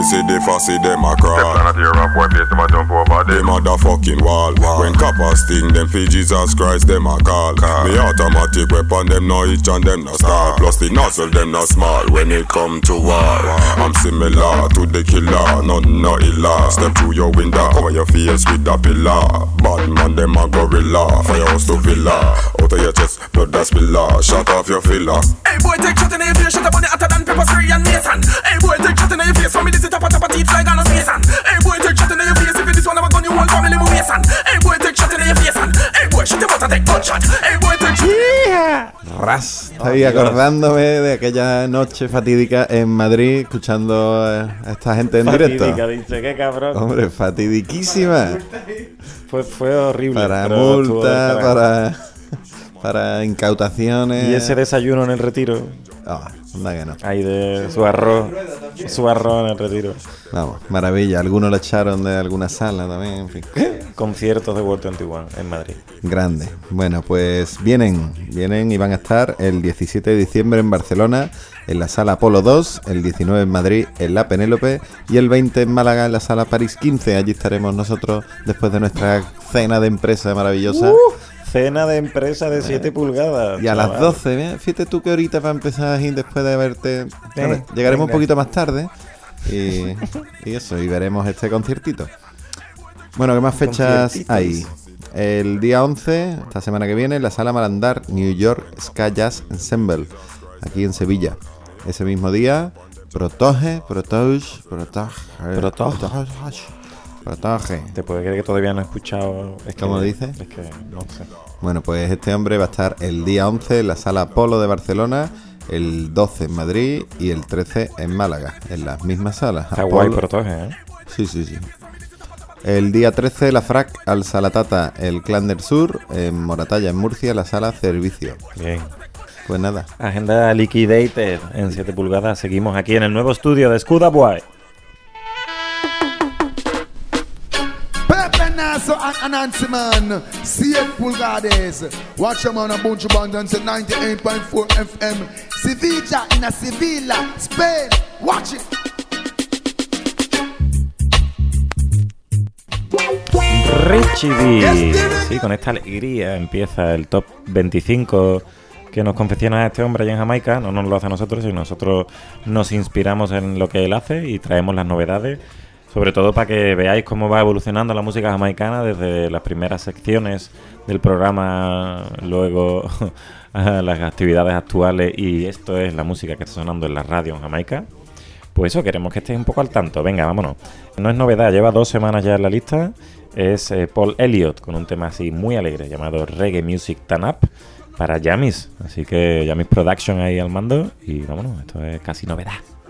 L: see the fussy, them a crawl. Them gonna tear up boy place, them a jump over the motherfucking wall. When coppers sting, them for Jesus Christ, them a call. Me automatic weapon, them no itch and them no start. Plus the nozzle, them no small when it come to war. I'm similar to the killer, none no illa. Step through your window, cover your face with a pillar. Bad man, them a gorilla, firehouse to villa. Out of your chest, blood that spiller, shut off your filler.
M: Hey boy, take shot in your face, shut up on the hotter than pepper spray and mason. Hey boy, take shot in your face, for me this is top of teeth like on a mason. Hey boy, take shot in your face, if it is one of a gun, you won't family move mason. Hey boy, take shot in your face, and hey boy, shut your mouth and take gunshot. Hey boy, take shot.
C: Ras. Estoy acordándome de aquella noche fatídica en Madrid escuchando a esta gente en directo.
B: Fatídica, dice, qué cabrón.
C: Hombre, fatidiquísima.
B: Fue horrible.
C: Para multa, para incautaciones.
B: Y ese desayuno en el Retiro.
C: Anda que no.
B: Ahí de su arroz en el Retiro.
C: Vamos, maravilla. Algunos lo echaron de alguna sala también, en fin.
B: Conciertos de World 21 en Madrid.
C: Grande. Bueno, pues vienen y van a estar el 17 de diciembre en Barcelona, en la sala Apolo 2, el 19 en Madrid, en la Penélope, y el 20 en Málaga, en la sala París 15. Allí estaremos nosotros después de nuestra cena de empresa maravillosa.
B: Cena de empresa de 7 pulgadas.
C: Y a las 12, fíjate tú que ahorita va a empezar después de verte. Llegaremos un poquito más tarde y eso, y veremos este conciertito. Bueno, ¿qué más fechas hay? El día 11, esta semana que viene, en la sala Malandar, New York Ska Jazz Ensemble, aquí en Sevilla. Ese mismo día, Protoge.
B: Te puede creer que todavía no he escuchado.
C: ¿Cómo dice?
B: Es que no sé.
C: Bueno, pues este hombre va a estar el día 11 en la sala Apolo de Barcelona, el 12 en Madrid y el 13 en Málaga, en las mismas salas.
B: Está guay Protoge, ¿eh?
C: Sí. El día 13 la FRAC al Salatata, el Clan del Sur, en Moratalla, en Murcia, la sala Servicio.
B: Bien.
C: Pues nada.
B: Agenda liquidated en 7 pulgadas. Seguimos aquí en el nuevo estudio de Skuda Boy.
N: So Nancy man, 7 pulgadas. Watch them on a bunch of bands and 98.4 FM. Sevilla in a Sevilla, Spain. Watch it.
B: Richie B. Sí, con esta alegría empieza el top 25 que nos confecciona este hombre allá en Jamaica. No nos lo hace a nosotros, sino nosotros nos inspiramos en lo que él hace y traemos las novedades. Sobre todo para que veáis cómo va evolucionando la música jamaicana desde las primeras secciones del programa, luego a las actividades actuales, y esto es la música que está sonando en la radio en Jamaica. Pues eso, queremos que estéis un poco al tanto. Venga, vámonos. No es novedad, lleva 2 semanas ya en la lista. Es Paul Elliott con un tema así muy alegre llamado Reggae Music Turn Up para Jamis. Así que Jamis Production ahí al mando y vámonos, esto es casi novedad.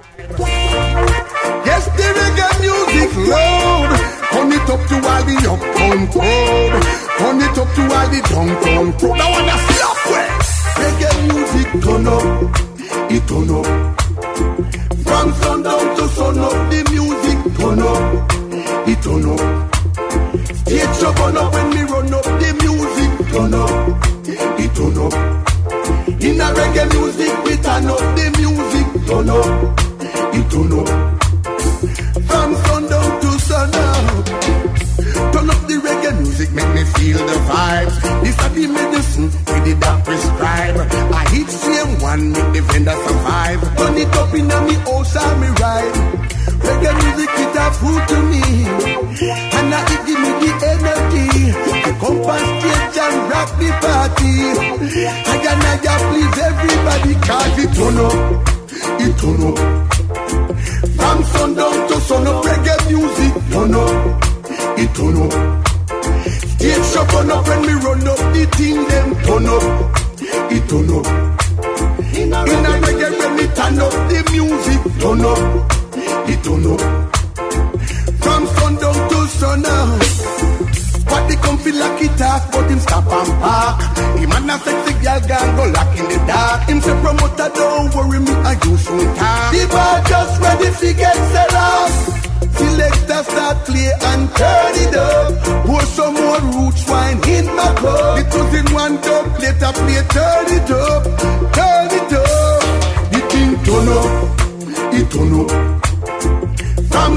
N: Yes, the reggae music loud. Turn it up to all the uptown crowd. Turn it up to all the downtown crowd. I wanna see up way. Reggae music turn up, it turn up. From sundown to sun up, the music turn up, it turn up. Stage show burn up when me run up, the music turn up, it turn up. In a reggae music we turn up, the music turn up, it turn up. From sundown to sunup, turn up the reggae music, make me feel the vibes. This is the medicine with the doc prescribe. I hit same one, make the vendor survive. Turn it up in a me house and me ride. Reggae music is a food to me, and now it give me the energy to come on stage and rock the party. I please everybody, cause it turn up, it turn up. From sundown to sun up, reggae music turn up, it turn up. Stage show turn up when me run up, the thing them turn up, it turn up. In a reggae when me turn up, the music turn up, it turn up. From sundown to sun up. But they come feel like it off, but him stop and park. Him and a sexy girl gang go lock in the dark. Him say promoter, don't worry me, I do soon talk. The bar just ready to get set off. Selector start play and turn it up. Pour some more roots wine in my cup. It was in one dub, later play, turn it up, turn it up. The thing turn up, it turn up. From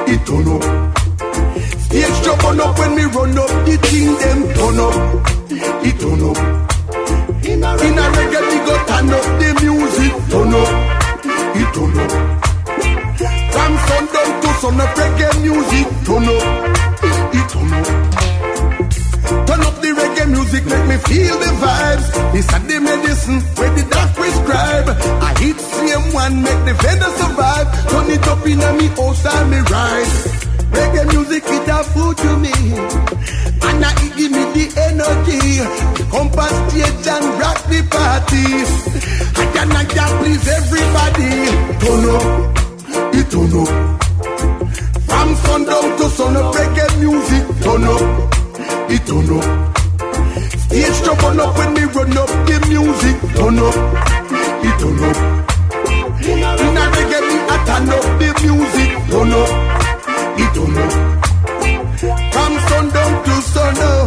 N: it turn up. Stage show burn up when me run up, the thing them turn up, it turn up. In a reggae we go turn up, the music turn up, it turn up. From sundown to sun up, reggae music turn up, it turn up. Turn up the reggae music, make me feel the vibes. This is the medicine where the doc prescribe. I hit CM1, make the vendor survive. Turn it up in a me house and me ride. Reggae music, it a food to me, and it give me the energy. Come past stage and rock the party. I can please everybody. Turn up, it turn up. From sundown to sun up, reggae music turn up, it turn up. Stage to burn up when me run up, the music turn up, it turn up. In a reggae me a turn up, the music turn up, it turn up. From sundown to sun up.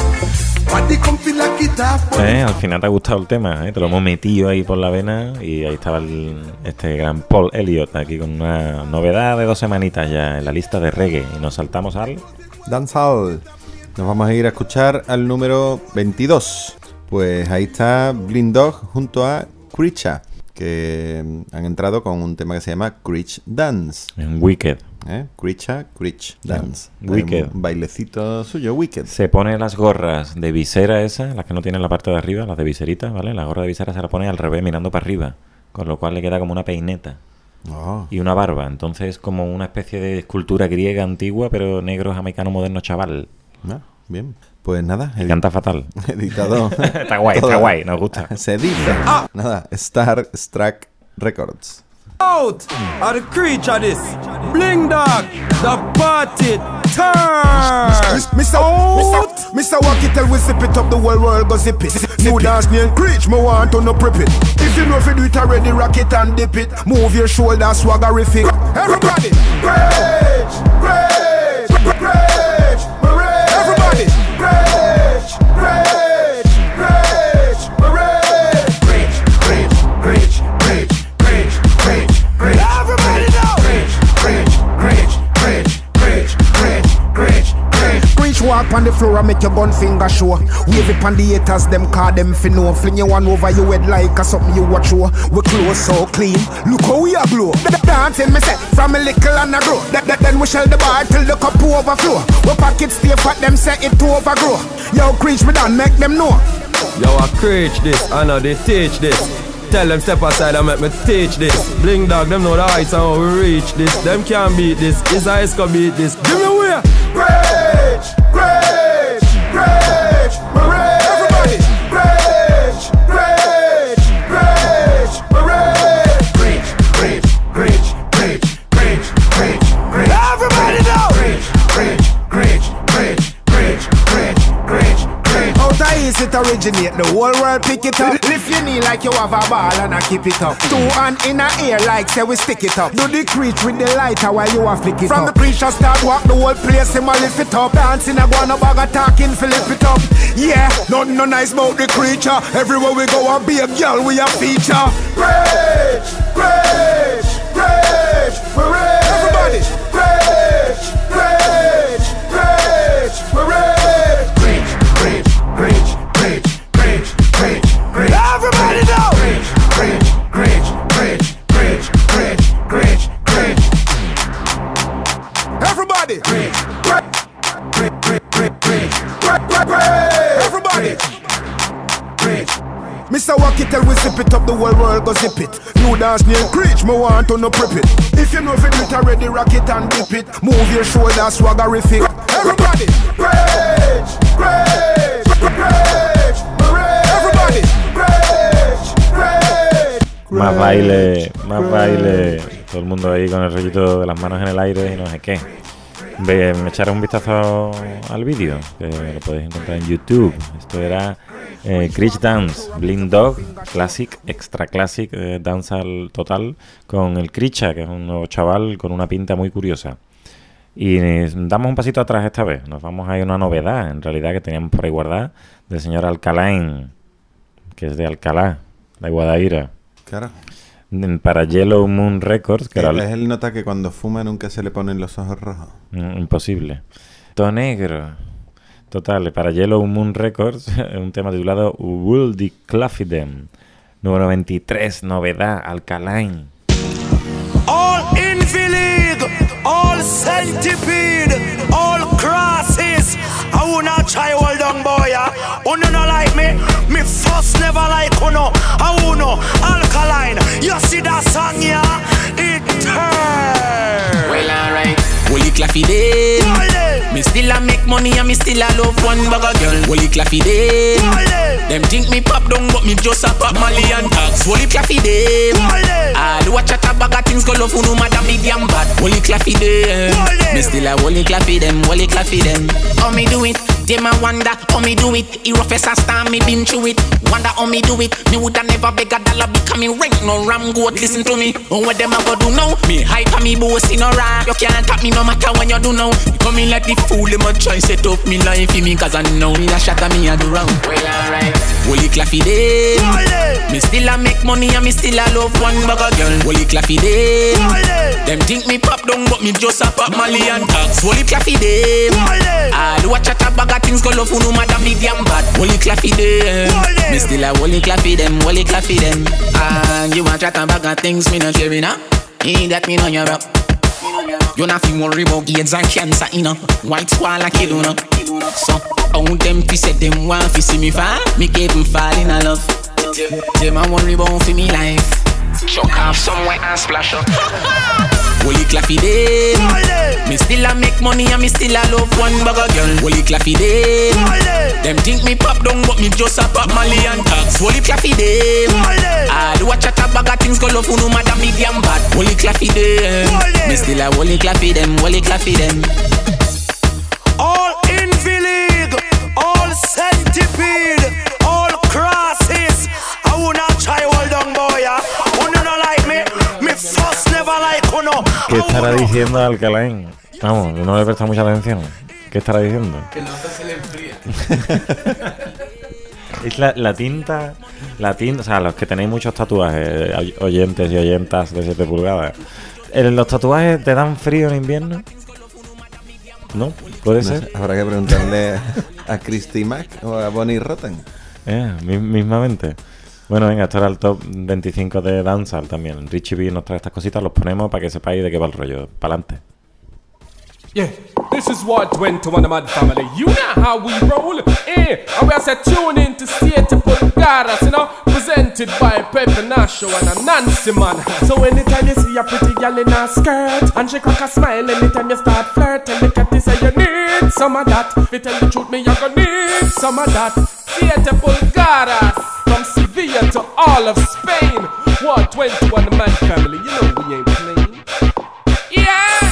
B: Al final te ha gustado el tema, te lo hemos metido ahí por la vena y ahí estaba este gran Paul Elliott aquí con una novedad de 2 semanitas ya en la lista de reggae y nos saltamos al
C: Dancehall. Nos vamos a ir a escuchar al número 22. Pues ahí está Blind Dog junto a Creature, que han entrado con un tema que se llama Creech Dance.
B: En Wicked.
C: Creech Dance.
B: Wicked.
C: Un bailecito suyo, Wicked.
B: Se pone las gorras de visera esas, las que no tienen la parte de arriba, las de viserita, ¿vale? La gorra de visera se la pone al revés mirando para arriba, con lo cual le queda como una peineta.
C: Oh.
B: Y una barba. Entonces es como una especie de escultura griega antigua, pero negro jamaicano moderno chaval.
C: Ah, bien. Pues nada.
B: Canta fatal.
C: Editado.
B: Está guay, nos gusta.
C: Se dice. Nada, Starstruck Records.
A: Out of the creature this Bling Dog, the party turn.
N: Mr. Wacky tell we zip it up, the whole world go zip it. New dance name Creech, me want to no prep it. If you know if you do it already, rock it and dip it. Move your shoulder, swaggerific. Everybody, Creech, Creech, Creech, everybody, Creech, Creech, Creech, Creech, Creech, Creech, Creech, Creech, Creech, Creech. Everybody know. Creech, Creech, Creech, Creech, Creech, Creech, Creech, Creech. Creech walk on the floor and make your gun finger show. Wave it on the haters, them call them fi know. Fling you one over your head like a something you watch show. We clothes so clean, look how we a glow. Dancing me say, from a little and a grow. Then we shell the bar till the cup overflow. We pockets stay fat, them say it to overgrow. Yo, Creech me done, make them know.
O: Yo, I Creech this, I know they teach this. Tell them step aside and make me teach this. Bling Dog, them know the heights and how we reach this. Them can't beat this, it's a ice can beat this. Give me away.
N: Creech, Creech, Creech, everybody. Creech, Creech, Creech, Creech, Creech, Creech, Creech, Creech, Creech, Creech. Everybody know. Creech, Creech, Creech, Creech, Creech, Creech, Creech, Creech. Out of east it originate, the whole world pick it up. Lift your knee like you have a ball and I keep it up. 2 hand in a ear like say we stick it up. Do the Creech with the lighter while you a flick it up. From the preacher start walk the whole place him a lift it up. Dancing a go on a bag of talking flip it up. Yeah, nothing no nice about the creature. Everywhere we go and be a girl we a feature. Creech, Creech, Creech, everybody. Creech, Creech, Creech, Creech, Creech, Creech, Creech, Creech, Creech, Creech. Everybody know. Creech, Creech, Creech, Creech, Creech, Creech, Creech, Creech. Everybody. Creech, Creech, Creech, Creech, Creech, everybody. Creech. Mr. Wacky tell we zip it up, the whole world go zip it. New dance name Creech, me want to no prep it. If you know if it already, rock it and dip it. Move your shoulder, swaggerific. Everybody. Creech, Creech, Creech, everybody. Creech, Creech.
B: Más baile. Todo el mundo ahí con el rollito de las manos en el aire y no sé qué. Me echaré un vistazo al vídeo, que lo podéis encontrar en YouTube. Esto era Creech Dance, Blind Dog, Classic, Extra Classic, Dancehall total, con el Creecha, que es un nuevo chaval con una pinta muy curiosa. Y damos un pasito atrás esta vez. Nos vamos a ir a una novedad, en realidad, que teníamos por ahí guardada, del señor Alcalain, que es de Alcalá, de Guadaira.
C: Claro.
B: para Yellow Moon Records, que era
C: Él nota que cuando fuma nunca se le ponen los ojos rojos.
B: Imposible. To negro. Total, para Yellow Moon Records, un tema titulado Will the Claffidem. Número 23, novedad, Alkaline.
P: All invalid, all centipede, all crosses. I will not try hold on, boy. Uno no like me first never like uno. I uno Alkaline. You see that song, yeah? It turn.
M: Well, alright. Holy claffy day. Me still a make money and me still a love one bag of girl. Holy claffy day. Them think me pop down but me just a pop Mali and tax. Holy claffy day. All watch a bag of things go love no matter me damn bad. Holy claffy day. Me still a holy claffy them, holy claffy them. How me do it? Them a wonder how me do it. He rough as a star, me been through it. Wonder how me do it. Me woulda never beg a dollar because me rank no ram goat. Listen to me. Oh, what them a go do now? Me hype and me boast in a rap. You can't tap me no matter when you do now. You come in like the fool, them a try set up me life in me cause I know me a shot and me a do wrong. Well, alright. Holy claffy day. Me still a make money and me still a love one bag of girl. Holy claffy day. Them think me pop down but me just a pop Mali and tax. Holy claffy day. All watch a bag of things go love no matter me damn bad. Holy claffy day. Me still a holy claffy them, holy claffy them. And you want chat a bag of things me not sharing up. Ain't that me know you're up. You not feel worry about AIDS and cancer, you know. White squall a kill, you know. So, how them fi say them want fi see me fall? Me keep them fall in a love. Them a worry about fi me life. Chuck off somewhere and splash up. Holy claffy day. Me still a make money and me still a love one bag of girl. Holy claffy day. Them think me pop down but me just a pop Mali and tax. Holy claffy day. All watch a bag of things go love no matter me damn bad. Holy claffy day. Me still a holy claffy them, holy claffy them.
P: All invalid, all centipede, all crosses. I will not try hold on, boy. Uno no like me first never like uno.
B: ¿Qué estará diciendo Alkaline? Vamos, no le presta mucha atención. ¿Qué estará diciendo?
G: Que no se le enfría.
B: Es la tinta, o sea, los que tenéis muchos tatuajes, oyentes y oyentas de 7 pulgadas, ¿los tatuajes te dan frío en invierno? ¿No? ¿Puede ser?
C: Habrá que preguntarle a Christy Mack o a Bonnie Rotten.
B: Mismamente. Bueno, venga, esto era el top 25 de Dancehall también. Richie B nos trae estas cositas, los ponemos para que sepáis de qué va el rollo. Pa'lante.
Q: Yeah, this is what went to one of my family. You know how we roll. And we are tune in to Siete Pulgadas, you know, presented by Pepe Nacho and a Nancy man. So anytime you see a pretty girl in a skirt and she crack a smile, anytime you start flirting, look at this and you need some of that. If you tell the truth, me you gonna need some of that. Siete Pulgadas, from Sevilla to all of Spain. What went to one of my family? You know we ain't playing. Yeah.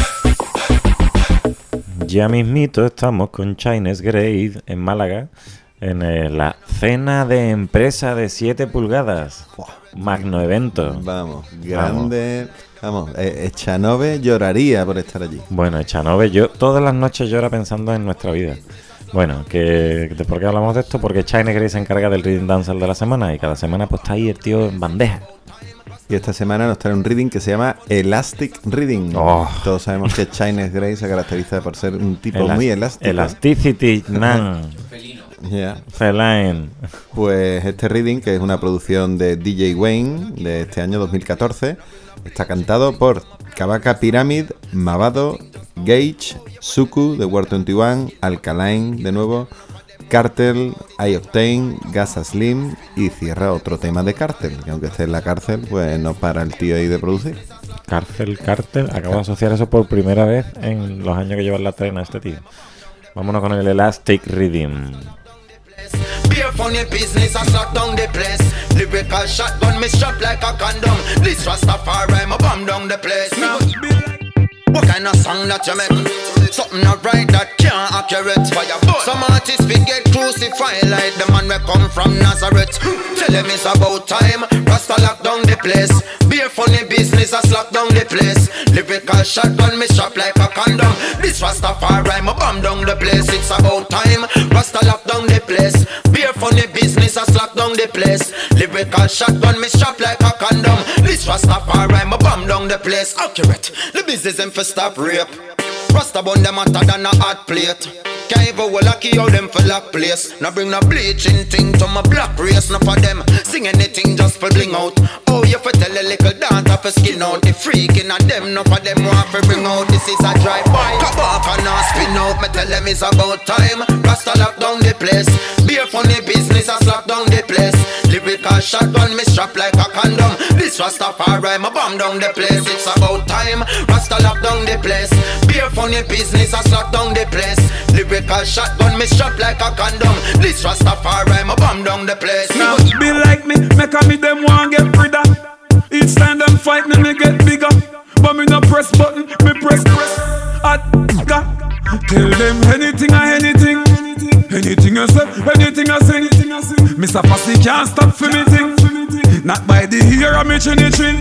B: Ya mismito estamos con Chinese Grade en Málaga en la cena de empresa de 7 pulgadas. Magno evento.
C: Vamos, grande. Vamos, Echanove lloraría por estar allí.
B: Bueno, Echanove, yo todas las noches llora pensando en nuestra vida. Bueno, ¿por qué hablamos de esto? Porque Chinese Grade se encarga del Reading Dancehall de la semana y cada semana pues está ahí el tío en bandeja.
C: Y esta semana nos trae un reading que se llama Elastic Reading. Todos sabemos que Chinese Grade se caracteriza por ser un tipo muy elástico.
B: Elasticity, nan. Feline.
C: Pues este reading, que es una producción de DJ Wayne de este año 2014, está cantado por Kabaka Pyramid, Mavado, Gage, Suku de War 21, Alkaline de nuevo, Cartel, I-Octane, Gaza Slim y cierra otro tema de Cartel, que aunque esté en la cárcel, pues no para el tío ahí de producir.
B: Cartel, acabo de asociar eso por primera vez en los años que lleva en la trena este tío. Vámonos con el Elastic Reading.
R: Beer funny business, I shut down the place. Lyrical shotgun, me strap like a condom. This Rastafari, I bomb down the place. What kind of song that you make? Something not right that can't accurate. Some artists we get crucified like the man we come from Nazareth. Tell them it's about time. Rasta lock down the place. Beer funny business, I slap down the place. Lyrical shotgun, me strap like a condom. This Rastafari, I bomb down the place. It's about time. Rasta lock down the place. Beer funny business, I slap down down the place. Lyrical shotgun, me strap like a condom. This Rastafari, me bomb down the place. Accurate, the business them for stop rape. Rasta bun them hotter than a hot plate. Can't even well lucky how them for lock place. Now bring no bleaching thing to my black race. Now for them sing anything just for bling out. Oh, you for tell a little dance for skin out. The freaking of them, no for them want to bring out. This is a drive-by. Come back and not spin out. Me tell them it's about time. Rasta lock down the place. Be a funny business, I slap down the place. Lyrical shotgun, me strap like a condom. This Rastafari, me bomb down the place. It's about time. Rasta lock down the place. Be a funny business, I slap down the place. Lyrical shotgun, me strap like a condom. This Rastafari, me bomb down the place.
S: Now be like me, make a me them want get rid of. Each time them fight me, me get bigger. But me no press button, me press. Tell them anything or anything. Anything I say, anything I sing. Mr. Passy can't stop for me thing. Not by the ear of me chinny chin.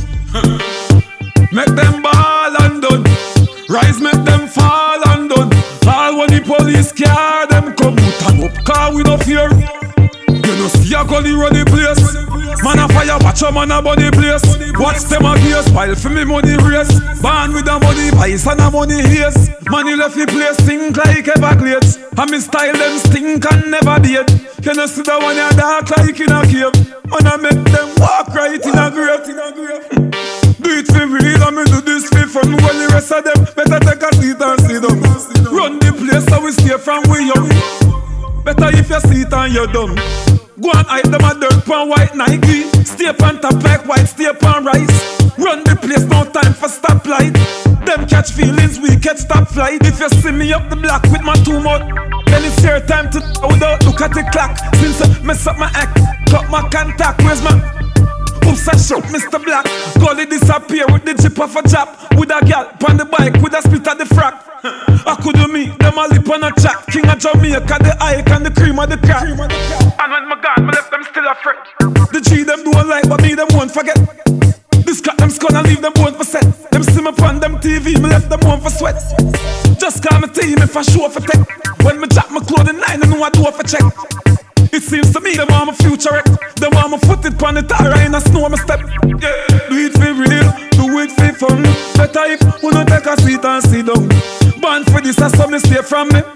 S: Make them ball and done. Rise, make them fall and done. All when the police car them come out and up car we no fear. You know see a gully run the place. Man a fire watch a man a body place. Watch them a gears pile for me money race. Born with a money vice and a money haze. Money left the place stink like Everglades. And me style them stink and never date. You know see the one ya dark like in a cave. Man a make them walk right in a grave. Do it for real and me do this for fun. When the rest of them better take a seat and sit down. Run the place so we stay from we young. Better if you sit and you're dumb. Go and hide them a dirt pan white Nike. Stay on top like white, stay on rice. Run the place, no time for stoplight. Them catch feelings, we catch stop flight. If you see me up the block with my 2 mouth, then it's your time to without look at the clock. Since I mess up my act, cut my contact. Where's my oops, I shot Mr. Black. Gully disappear with the chip off a jab. With a gal on the bike with a split at the frack. I couldn't meet them a lip on a chat. King of Jamaica, the Ike and the cream of the crap. And when my gone, me left them still a fret. The G them don't like, but me them won't forget. This cut them skull and leave them won't for set. Them see me on them TV, me left them won't for sweat. Just call me team if I show for tech. When me drop my clothing 9, I know I do for check. It seems to me them want my future wreck. Them want my foot it on the tire in a snow my step. Yeah. Do it for real, do it for fun. Better if we don't take a seat and sit down. Born for this, that's something stay from me.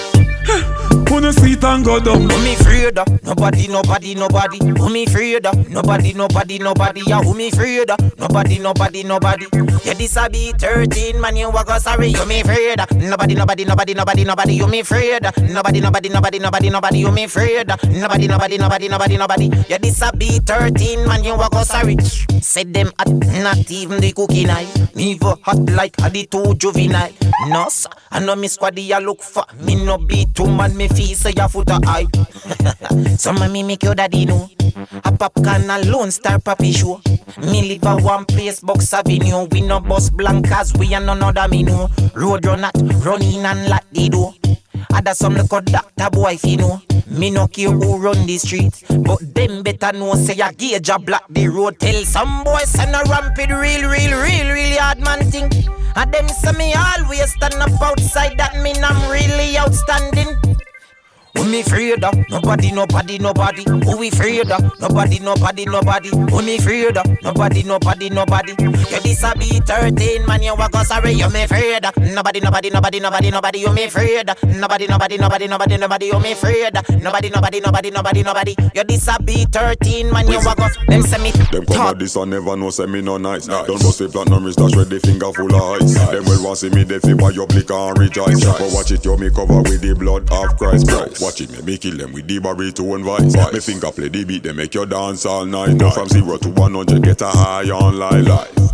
S: Who no sit and go down.
R: Who me afraid of? Nobody. Who me afraid of? Nobody. Yeah, who me afraid of? Nobody. Yeah, this a be 13, man, you walk us sorry. You me afraid of? Nobody. You me afraid of? Nobody. You me afraid of? Nobody. Yeah, this a be 13, man, you walk us sorry. Said them at not even the cookie night. Never hot like a the 2 juvenile. No, sir, I know me squaddy, I look for me no be too man, me feel say your foot a high. Some of me make your daddy know. A popcorn and Lone Star Papi show. Me live a one place, Box Avenue. We no bus blankers, we and none other me know. Road run at, run in and lock the door. Other some look at doctor boy if you know. Me no care who run the street, but them better know say a gauge a block the road. Tell some boys send a rampid real hard man thing. And them say me always stand up outside, that mean I'm really outstanding. Who me afraid of? Nobody. Who we afraid of? Nobody. Who me afraid of? Nobody. You this a be 13, man, you walk us sorry. You me afraid of? Nobody. You me afraid of? Nobody. You me afraid of? Nobody. You this a be 13, man, you walk us. Them say me.
L: Them come at this and never know say me no nice. Don't bust the platinum wrist, dash with the finger full of ice. Them will want see me they feel buy your blick and rejoice. But watch it, you me cover with the blood of Christ. Watch it, me kill them with the burrito and vice. Me finger play the beat, they make you dance all night. Go from 0 to 100, get a high on lie.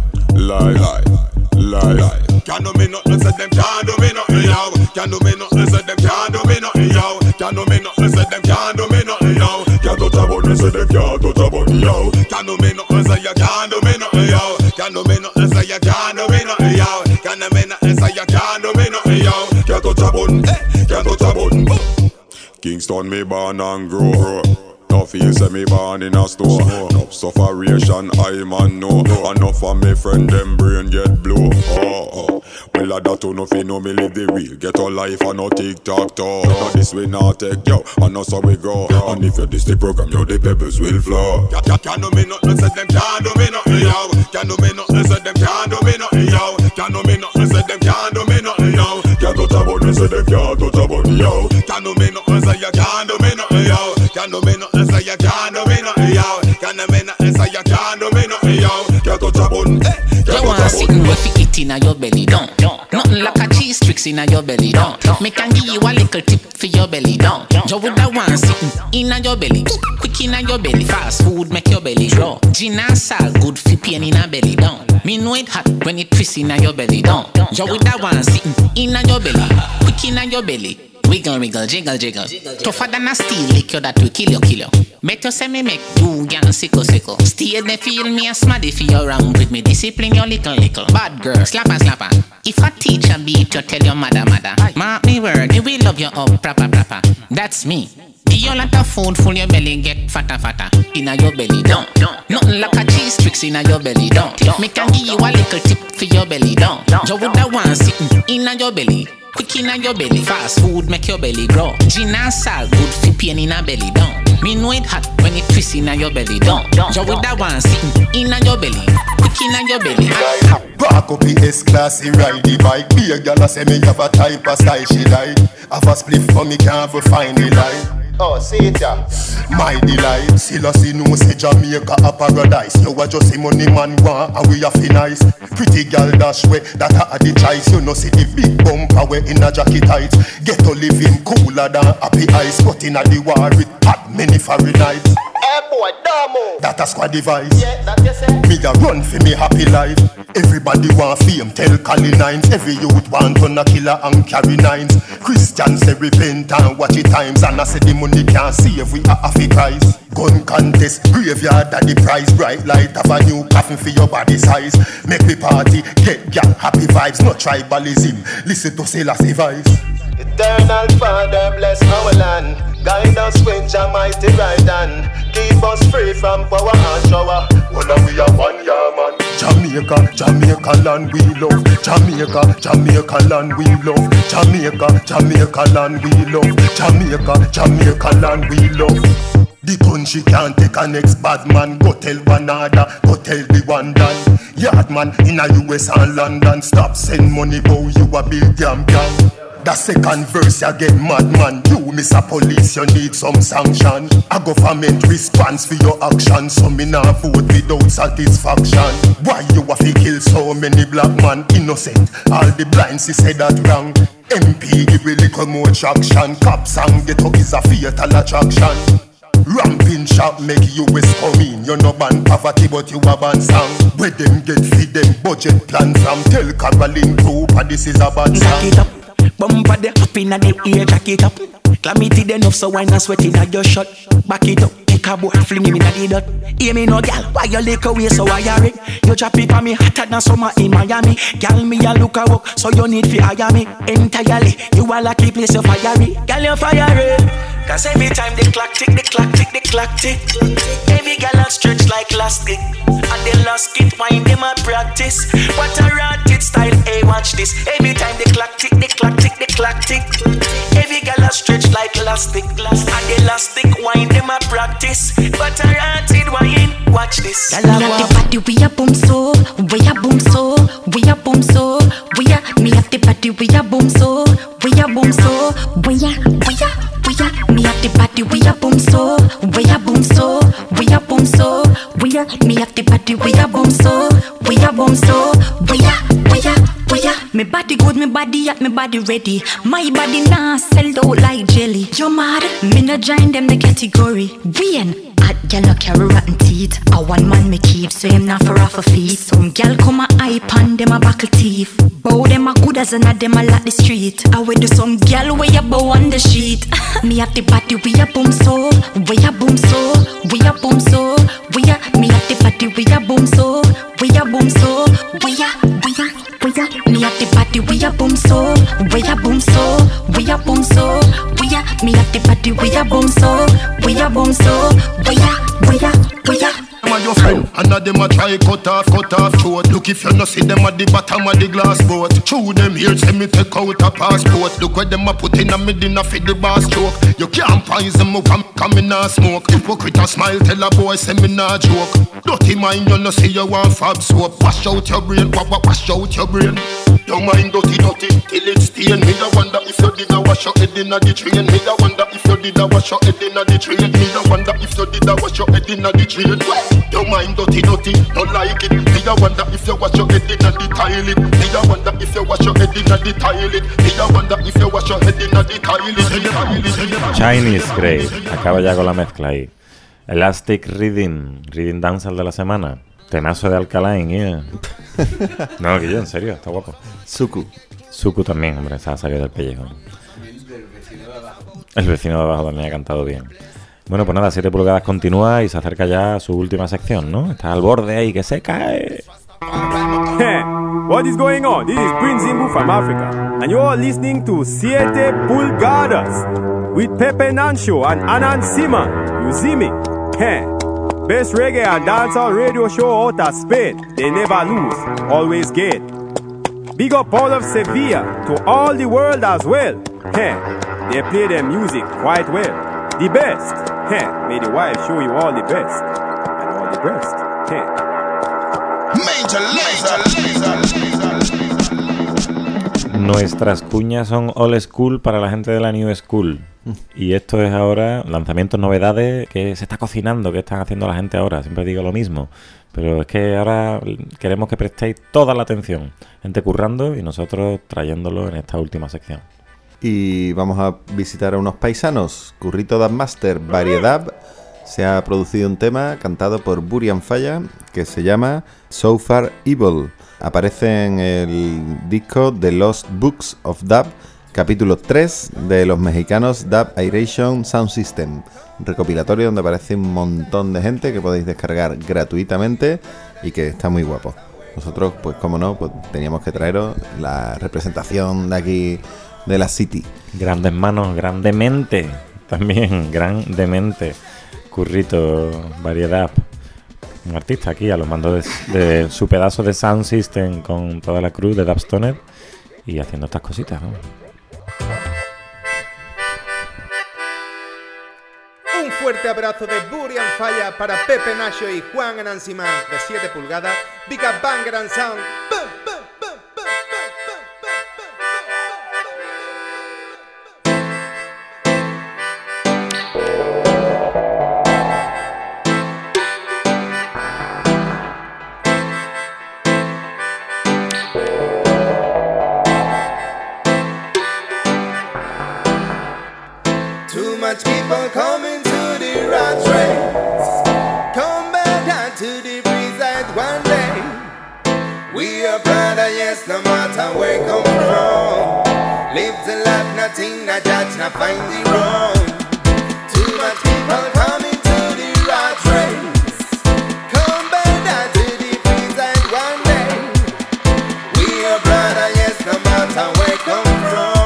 L: Can't do me nothing, said them can't do me nothing, yo. Can't do me nothing, said them can't do me nothing, yo. Can't do me nothing, said them can't do me nothing, yo. Can't touch a button, said them can't touch a button, yo. Can't do me nothing, say you can't do me nothing, yo. Can't do me nothing, say you can't do me nothing, yo. Can't do me nothing, say you can't do me nothing, yo. Can't touch a button, can't touch a button. Kingston me born and grow. No feel say me born in a store. Enough sufferation I man know. Enough of me friend them brain get blow. Well I that no fi know me live the real ghetto life and no TikTok talk. Now this we not take yo, and now so we go. And if you this the program, yo the pebbles will flow. Can't do me nothing, say them can't do me nothing, yo. Can't do me nothing, say them can't do me nothing, yo. Can't do me nothing, say them can't do me nothing, yo. Can't touch a button, say them can't touch a button, yo. Can't do me nothing, say you can't do me nothing, yo. Can't do me nothing, say you can't do me nothing, yo. Can't do me nothing, say you can't do me nothing, yo. Can't touch a button,
T: you want sitting with it inna your belly, don't. Nothing like a cheese tricks inna your belly, don't. Me can give you a little tip for your belly, don't. You woulda want sitting inna your belly, quick inna your belly. Fast food make your belly grow. Gin and salt good for pain inna belly, don't. Me know it hot when it twist inna your belly, don't. You woulda want sitting inna your belly, quick inna your belly. Wiggle, wiggle, jiggle, jiggle. Tougher than a steel lick you that will kill you. Better say me make you and sickle. Stay there feel me a smaddy for you wrong with me. Discipline your little. Bad girl, slapper. If a teacher beat you, tell your mother. Mark me word, you will love you up proper. That's me. Give you a lot of food, full your belly, get fatter. Inna your belly, don't. Nothing like a cheese tricks inna your belly, don't. Me can give you a little tip for your belly, don't. You woulda want sitting inna your belly. Quick inna your belly, fast food make your belly grow. Gin and salt good for pain inna belly, down. Me know it hot when it twist inna your belly, down. You with that one sitting inna your belly, quick inna your belly.
U: Back up the S-class, ride the bike. Be a gal a say me have a type of style she like. Have a spliff for me can't find the light. Oh, see it ya. My delight. Selassie no say Jamaica a paradise. You a just a money man want and we a fi nice. Pretty gal dash way that a the choice. You know see the big bumper way in a jacket tight. Get to live him cooler than happy ice. Cut in a the war with hot many Fahrenheit. Hey boy, Damo. That a squad device. Yeah, that you say. Me a run for me happy life. Everybody want fame, tell Cali Nines. Every youth want to a killer and carry nines. Christians say repent and watch it times. And I say the money can't save we are half a price. Gun contest, graveyard at the price. Bright light have a new coffin for your body size. Make me party, get gal happy vibes. No tribalism, listen to Selassie vibes.
V: Eternal Father bless our land. Guide us with your mighty right hand. Keep us free from power and shower. One of we are one year man. Jamaica land we love. Jamaica land we love. Jamaica land we love. Jamaica land we love. The country can't take a next bad man. Go tell one other, go tell the one done. Yard man in a US and London. Stop send money go you a big damn gang. The second verse you get madman. You Mr. Police you need some sanction. A government response for your action. So me nah vote without satisfaction. Why you have to kill so many black man innocent? All the blinds he said that wrong. MP give a little more traction. Cops and ghetto is a fatal attraction. Ramping shop make US come in. You no ban poverty but you a ban song. Where them get feed them budget plan from. Tell Caroline Cooper this is a bad song.
W: Bumper the up inna the ear, jack it up. Clamity enough so why not sweat inna your shot. Back it up, take a boy, fling him inna the dot. Hear me no gal, why you lick away so I hire it? You drop it for me hotter than summer in Miami. Gal me a look a walk, so you need fi hire me entirely. You a lucky place you fire it, gal you fire it. Cause every time the clock tick, the clock tick, the clock tick. Every gal a stretch like elastic. And the last kid wine them a practice. What a ratchet style, hey watch this. Every time the clock tick, the clock tick, the clock tick. Every gal a stretch like elastic. And the elastic wine them a practice. What a ratchet wine, watch this.
K: Me have the body we a boom so, we a boom so, we a boom so, we a. Me have the body we a boom so, we a boom so, we a. Me have the body we a boom so, we a boom so, we a boom so, we a. Me have the body we a boom so, we a boom so, we a. Me body good, me body hot, me body ready. My body nah sell out like jelly. You mad? Me no join them the category. When hot gal no carry rotten teeth. A one man me keep, so him not for off a feet. Some gal come a hype and them a buckle teeth. Bow them a good as another them a lot the street. I with do some gal way a bow on the sheet. Me have the body we a boom so, we a boom so, we a boom so, we a. Me have the body we a boom so, we a boom so, we a. Me have the body we a boom so, we a boom so, we a boom so, we a. Me have the body
F: The way a boom so, we a boom so, we a.
U: Them a your friend, and a them a try cut off throat. Look if you no see them at the bottom of the glass boat. Chew them here, say me take out a passport. Look where them a put in a me dinner for the boss choke. You can't poison me, come in a smoke. Hypocrite a smile, tell a boy say me nah joke. Dirty mind, you no see you want fab soap. Wash out your brain, wash out your brain. Your mind dirty till it stain. Me da wonder if you did a wash your head inna the train. Me da wonder if you did a wash your head inna the train. Me da wonder if you did a wash your head inna the train. Your mind dirty, don't like it. Me da wonder if you wash your head inna the toilet. Me da wonder if you wash your head inna the toilet. Me da wonder if you wash your head inna the toilet.
B: Chinese Grave, acaba ya con la mezcla ahí. Elastic Reading Dancehall de la semana. Temazo de Alkaline, yeah. No, que yo, en serio, está guapo. Suku también, hombre, se ha salido del pellejo. El vecino de abajo también ha cantado bien. Bueno, pues nada, 7 pulgadas continúa y se acerca ya a su última sección, ¿no? Está al borde ahí, que se cae.
I: Hey, what is going on? This is Prince Zimbu from Africa, and you are listening to 7 Pulgadas with Pepe Nansho and Anand Siman. You see me? Hey, best reggae and dancehall radio show out of Spain. They never lose, always get. Big up all of Sevilla to all the world as well. Hey, they play their music quite well. The best. Hey, may the wife show you all the best and all the best. Hey.
U: Major laser.
B: Nuestras cuñas son old school para la gente de la new school. Y esto es ahora lanzamientos, novedades que se está cocinando, que están haciendo la gente ahora. Siempre digo lo mismo, pero es que ahora queremos que prestéis toda la atención. Gente currando y nosotros trayéndolo en esta última sección.
C: Y vamos a visitar a unos paisanos. Currito Dub Master Variedad. Se ha producido un tema cantado por Burian Falla que se llama So Far Evil. Aparece en el disco The Lost Books of Dub, capítulo 3 de los mexicanos Dub Aeration Sound System, recopilatorio donde aparece un montón de gente que podéis descargar gratuitamente y que está muy guapo. Nosotros, pues como no, pues teníamos que traeros la representación de aquí de la City.
B: Grandes manos, grandemente, también grandemente. Currito, Variedad, un artista aquí a los mandos de su pedazo de sound system con toda la crew de Dubstoner y haciendo estas cositas, ¿no?
J: Un fuerte abrazo de Burian Falla para Pepe Nacho y Juan Anansimán de 7 pulgadas. Big up Banger and Sound. ¡Bum!
A: People coming to the rat race, come back down to the breeze one day. We are brother, yes, no matter where come from. Live the life, nothing, not judge, not find the wrong. Too much people coming to the rat race, come back down to the breeze one day. We are brother, yes, no matter where come from.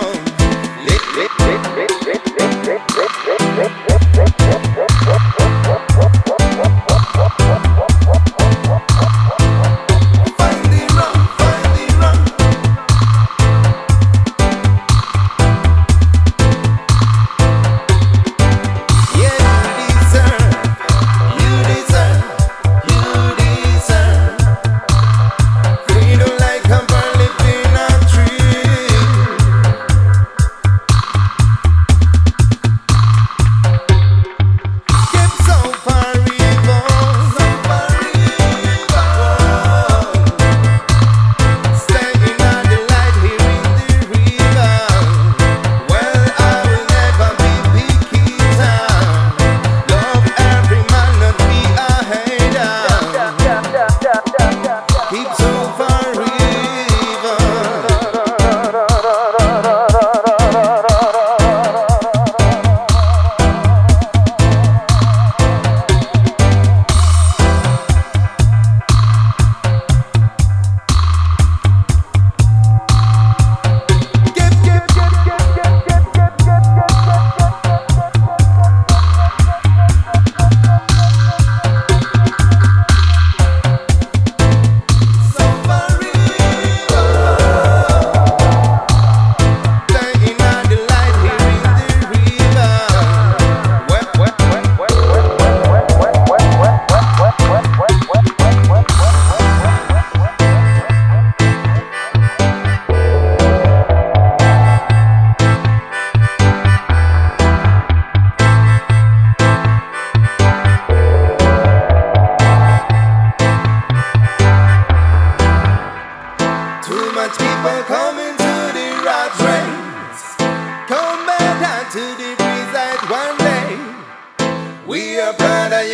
A: Yeah,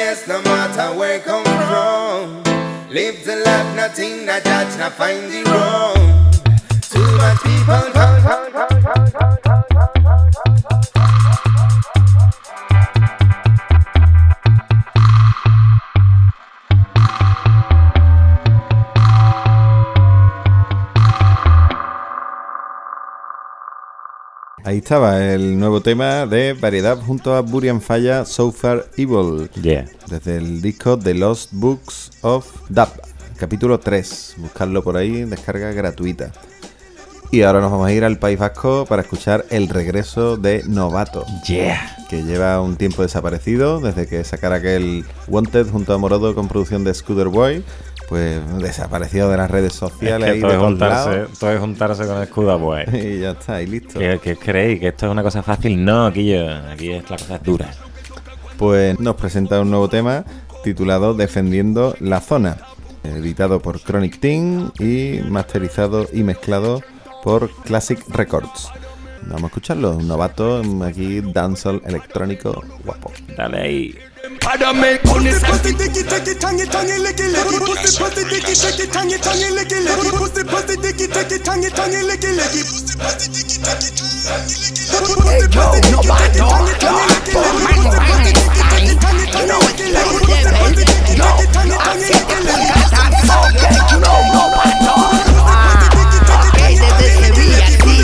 J: happiness no matter where come from. Live the life, nothing that judge, not find the wrong. Too much people
C: Ahí estaba el nuevo tema de Variedad junto a Burian Falla, So Far Evil.
B: Yeah.
C: Desde el disco The Lost Books of Dub, capítulo 3. Buscarlo por ahí, descarga gratuita. Y ahora nos vamos a ir al País Vasco para escuchar el regreso de Novato.
B: Yeah.
C: Que lleva un tiempo desaparecido desde que sacara aquel Wanted junto a Morodo con producción de Scooter Boy. Pues desaparecido de las redes sociales.
B: Es que todo es juntarse con el Scooter Boy.
C: Y ya está, y listo.
B: ¿Qué creéis? ¿Que esto es una cosa fácil? No, aquí es la cosa dura.
C: Pues nos presenta un nuevo tema titulado Defendiendo la Zona, editado por Chronic Team y masterizado y mezclado por Classic Records. Vamos a escucharlo, un Novato aquí, dancehall electrónico guapo.
B: Dale ahí.
P: Párame con esa tiki tiki tangi tangi leki leki pussy pussy tiki tiki tangi tangi leki leki pussy pussy tiki tiki tangi tangi leki leki pussy pussy tiki tiki tangi leki leki pussy pussy tiki tiki tangi tangi leki leki pussy pussy tiki tiki tangi tangi leki leki pussy pussy tiki tiki tangi tangi leki leki you know Novato okay desde Sevilla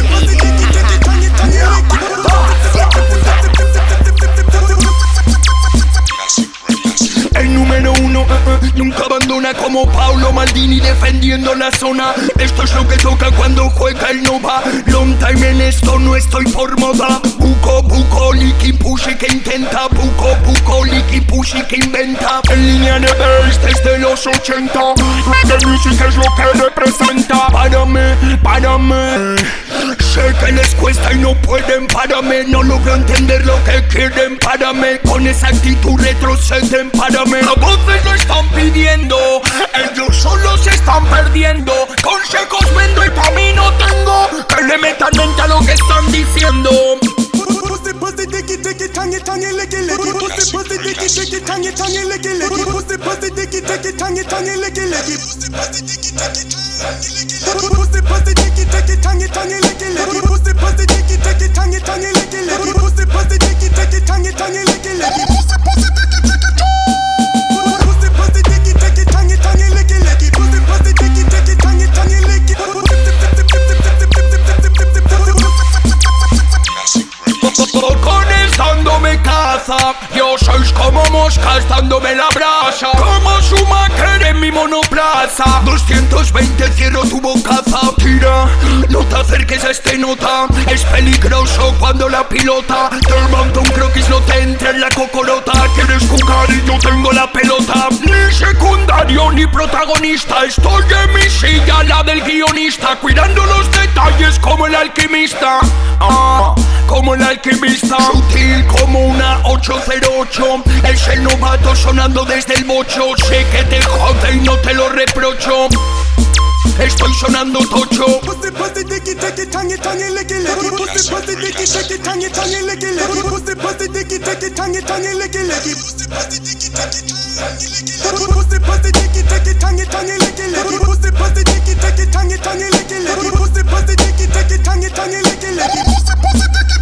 P: el número uno nunca abandona como Paolo Maldini defendiendo la zona. Esto es lo que toca cuando juega el Nova. Long time en esto, no estoy por moda. Buco, Licky Pushy que intenta. Buco, Licky Pushy que inventa. En línea de bass desde los 80. Reggae music es lo que representa. Párame. Sé que les cuesta y no pueden, párame. No logro entender lo que quieren, párame. Con esa actitud retroceden, párame. A voces lo están pidiendo, ellos solo se están perdiendo. Consejos vendo y pa' mí no tengo. Que le metan mente a lo que están diciendo. Pussy tiki tiki tangi tangi leki leki pussy pussy tiki tiki tangi tangi leki leki pussy pussy tiki tiki tangi tangi leki leki pussy pussy tiki tiki tangi leki leki pussy pussy tiki tiki tangi tangi leki leki pussy pussy tiki tiki tangi tangi leki leki pussy pussy tiki tiki tangi tangi leki leki pussy pussy tiki tiki tangi tangi leki leki pussy pussy tiki tiki tangi tangi leki Cocones dándome caza, yo sois como moscas dándome la brasa. Como Schumacher en mi monoplaza. 220 cierro tu bocaza. Tira, no te acerques a este nota. Es peligroso cuando la pilota del montón croquis no te entra en la cocorota. Quieres jugar y no tengo la pelota. Ni secundario ni protagonista. Estoy en mi silla, la del guionista, cuidando los detalles como el alquimista. Como el alquimista, sutil como una 808. Es el Novato sonando desde el bocho. Sé que te jode y no te lo reprocho. Estoy sonando tocho. Pussy pussy tiki tiki tangi tangi leki leki pussy pussy tiki tiki tangi tangi leki leki pussy pussy tiki tiki tangi tangi leki leki pussy pussy tiki tiki tangi leki leki pussy pussy tiki tiki tangi tangi leki leki pussy pussy tiki tiki tangi tangi leki leki pussy pussy tiki tiki tangi tangi leki leki pussy pussy tiki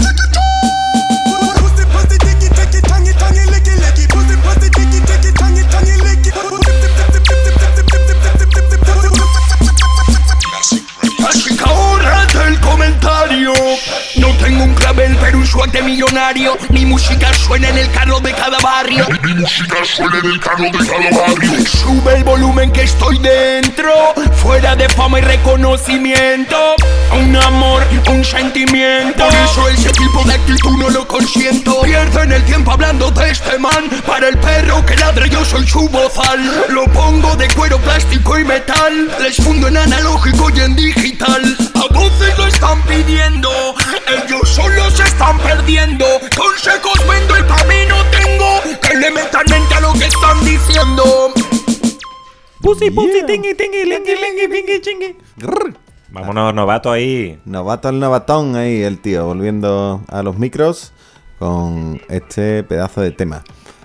P: tiki tangi tangi leki leki pussy pussy tiki tiki tangi tangi leki ahora del comentario. No tengo un clavel pero un swag de millonario. Mi música suena en el carro de cada barrio. Mi música suena en el carro de cada barrio. Sube el volumen que estoy dentro. Fuera de fama y reconocimiento. Un amor, un sentimiento. Por eso ese tipo de actitud no lo consiento. Pierden el tiempo hablando de este man. Para el perro que ladre yo soy su bozal. Lo pongo de cuero, plástico y metal. Les fundo en analógico y en digital. A voces lo están pidiendo, ellos solo se están perdiendo. Consejos vendo y pa' mí no tengo. Que le metan mente a lo que están diciendo.
B: Pussy, tingi, tingi, lingi, lingi, pingi, chingi. Vámonos, Novato ahí.
C: Novato el novatón ahí, el tío, volviendo a los micros con este pedazo de tema.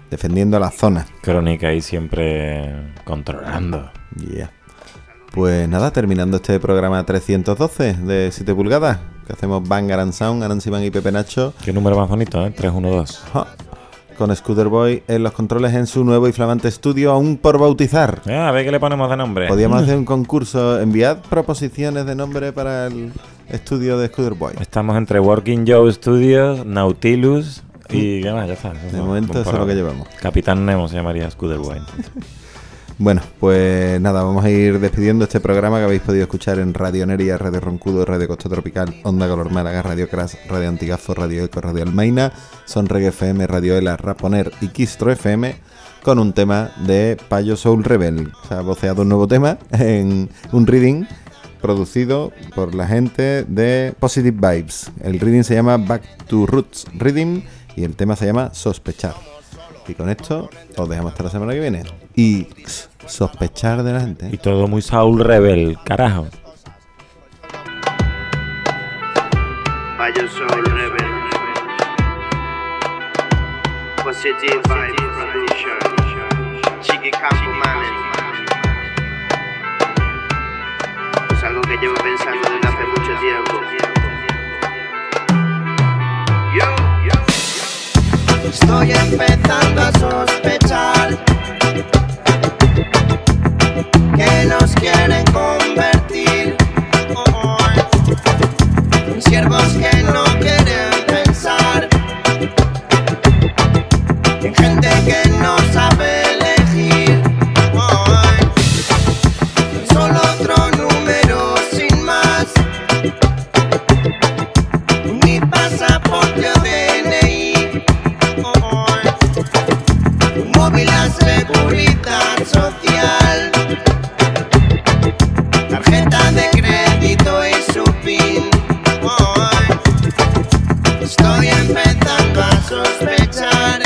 C: defendiendo la zona.
B: Crónica ahí siempre controlando.
C: Yeah. Pues nada, terminando este programa 312 de 7 pulgadas, que hacemos Bangar and Sound, Anansi Man y Pepe Nacho.
B: Qué número más bonito, 312.
C: Con Scooter Boy en los controles en su nuevo y flamante estudio, aún por bautizar.
B: A ver qué le ponemos de nombre.
C: Podríamos hacer un concurso, enviad proposiciones de nombre para el estudio de Scooter Boy.
B: Estamos entre Working Joe Studios, Nautilus y ya está.
C: De momento eso es lo que llevamos.
B: Capitán Nemo se llamaría Scooter Boy.
C: Bueno, pues nada, vamos a ir despidiendo este programa que habéis podido escuchar en Radio Neria, Radio Roncudo, Radio Costa Tropical, Onda Color Málaga, Radio Crash, Radio Antigafo, Radio Eco, Radio Almaina, Sonreggae FM, Radio Ela, Raponer y Kistro FM, con un tema de Payo Soul Rebel. Se ha voceado un nuevo tema en un reading producido por la gente de Positive Vibes. El reading se llama Back to Roots Reading y el tema se llama Sospechar. Y con esto os dejamos hasta la semana que viene. Y sospechar de la gente.
B: Y todo muy Soul Rebel, carajo.
D: Payo Soul Rebel. Positive Vibe Production. Chiqui Campo Manen. Es algo que llevo pensando desde hace mucho tiempo.
R: Estoy empezando a sospechar que nos quieren convertir en siervos que no quieren pensar, en gente que no sabe elegir. Solo otro número sin más, ni pasaporte o DNI, móvil a seguridad social, tarjeta de crédito y su PIN. Estoy empezando a sospechar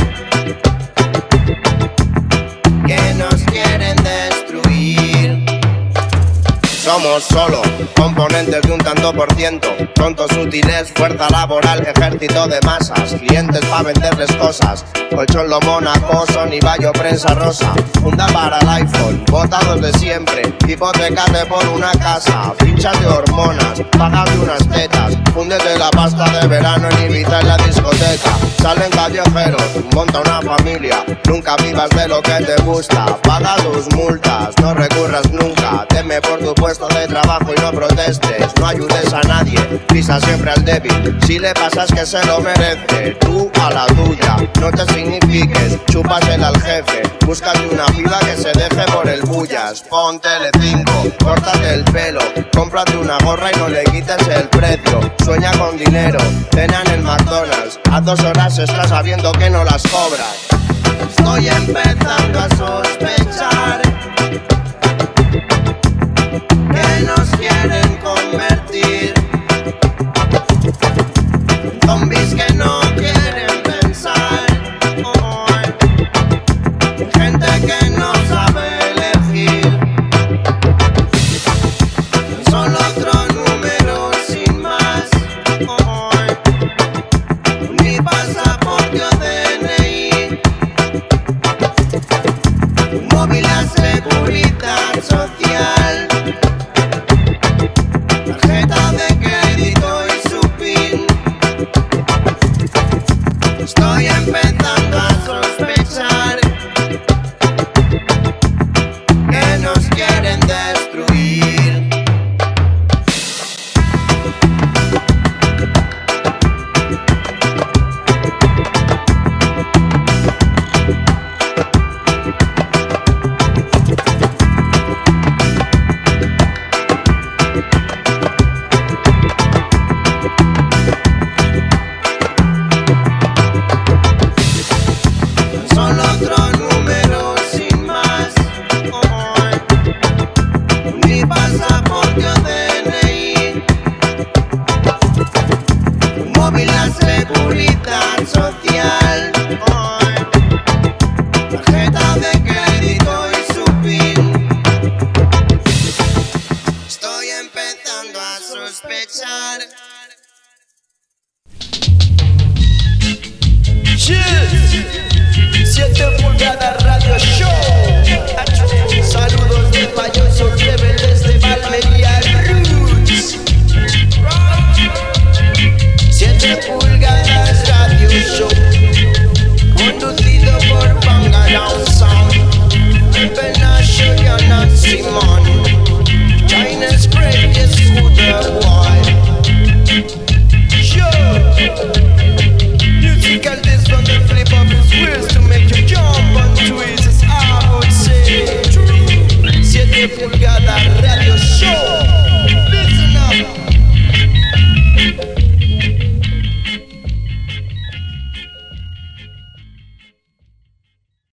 R: que nos quieren destruir. Somos solo componentes de un tanto por ciento, tontos útiles, fuerza laboral, ejército de masas, clientes para venderles cosas, colchón lo monacoso, ni bayo prensa rosa, funda para el iPhone, botados de siempre, hipotecate por una casa, fichas de hormonas, pagas de unas tetas, fúndete la pasta de verano en Ibiza en la discoteca, salen callejeros, monta una familia, nunca vivas de lo que te gusta, paga tus multas, no recurras nunca, teme por tu puesto de trabajo y no protestes, no ayudes a nadie, pisa siempre al débil, si le pasas que se lo merece, tú a la tuya, no te signifiques, chúpasela al jefe, búscate una piba que se deje por el bullas, ponte Tele5, córtate el pelo, cómprate una gorra y no le quites el precio, sueña con dinero, cena en el McDonald's, haz 2 horas extras sabiendo que no las cobras. Estoy empezando a sospechar que nos quieren convertir en zombies que no quieren pensar, en gente que no sabe elegir, solo otro número sin más, ni pasaporte o DNI, móvil a 7 pulgadas Radio Show. Saludos de payosos rebeldes de Valmería Roots. 7 pulgadas.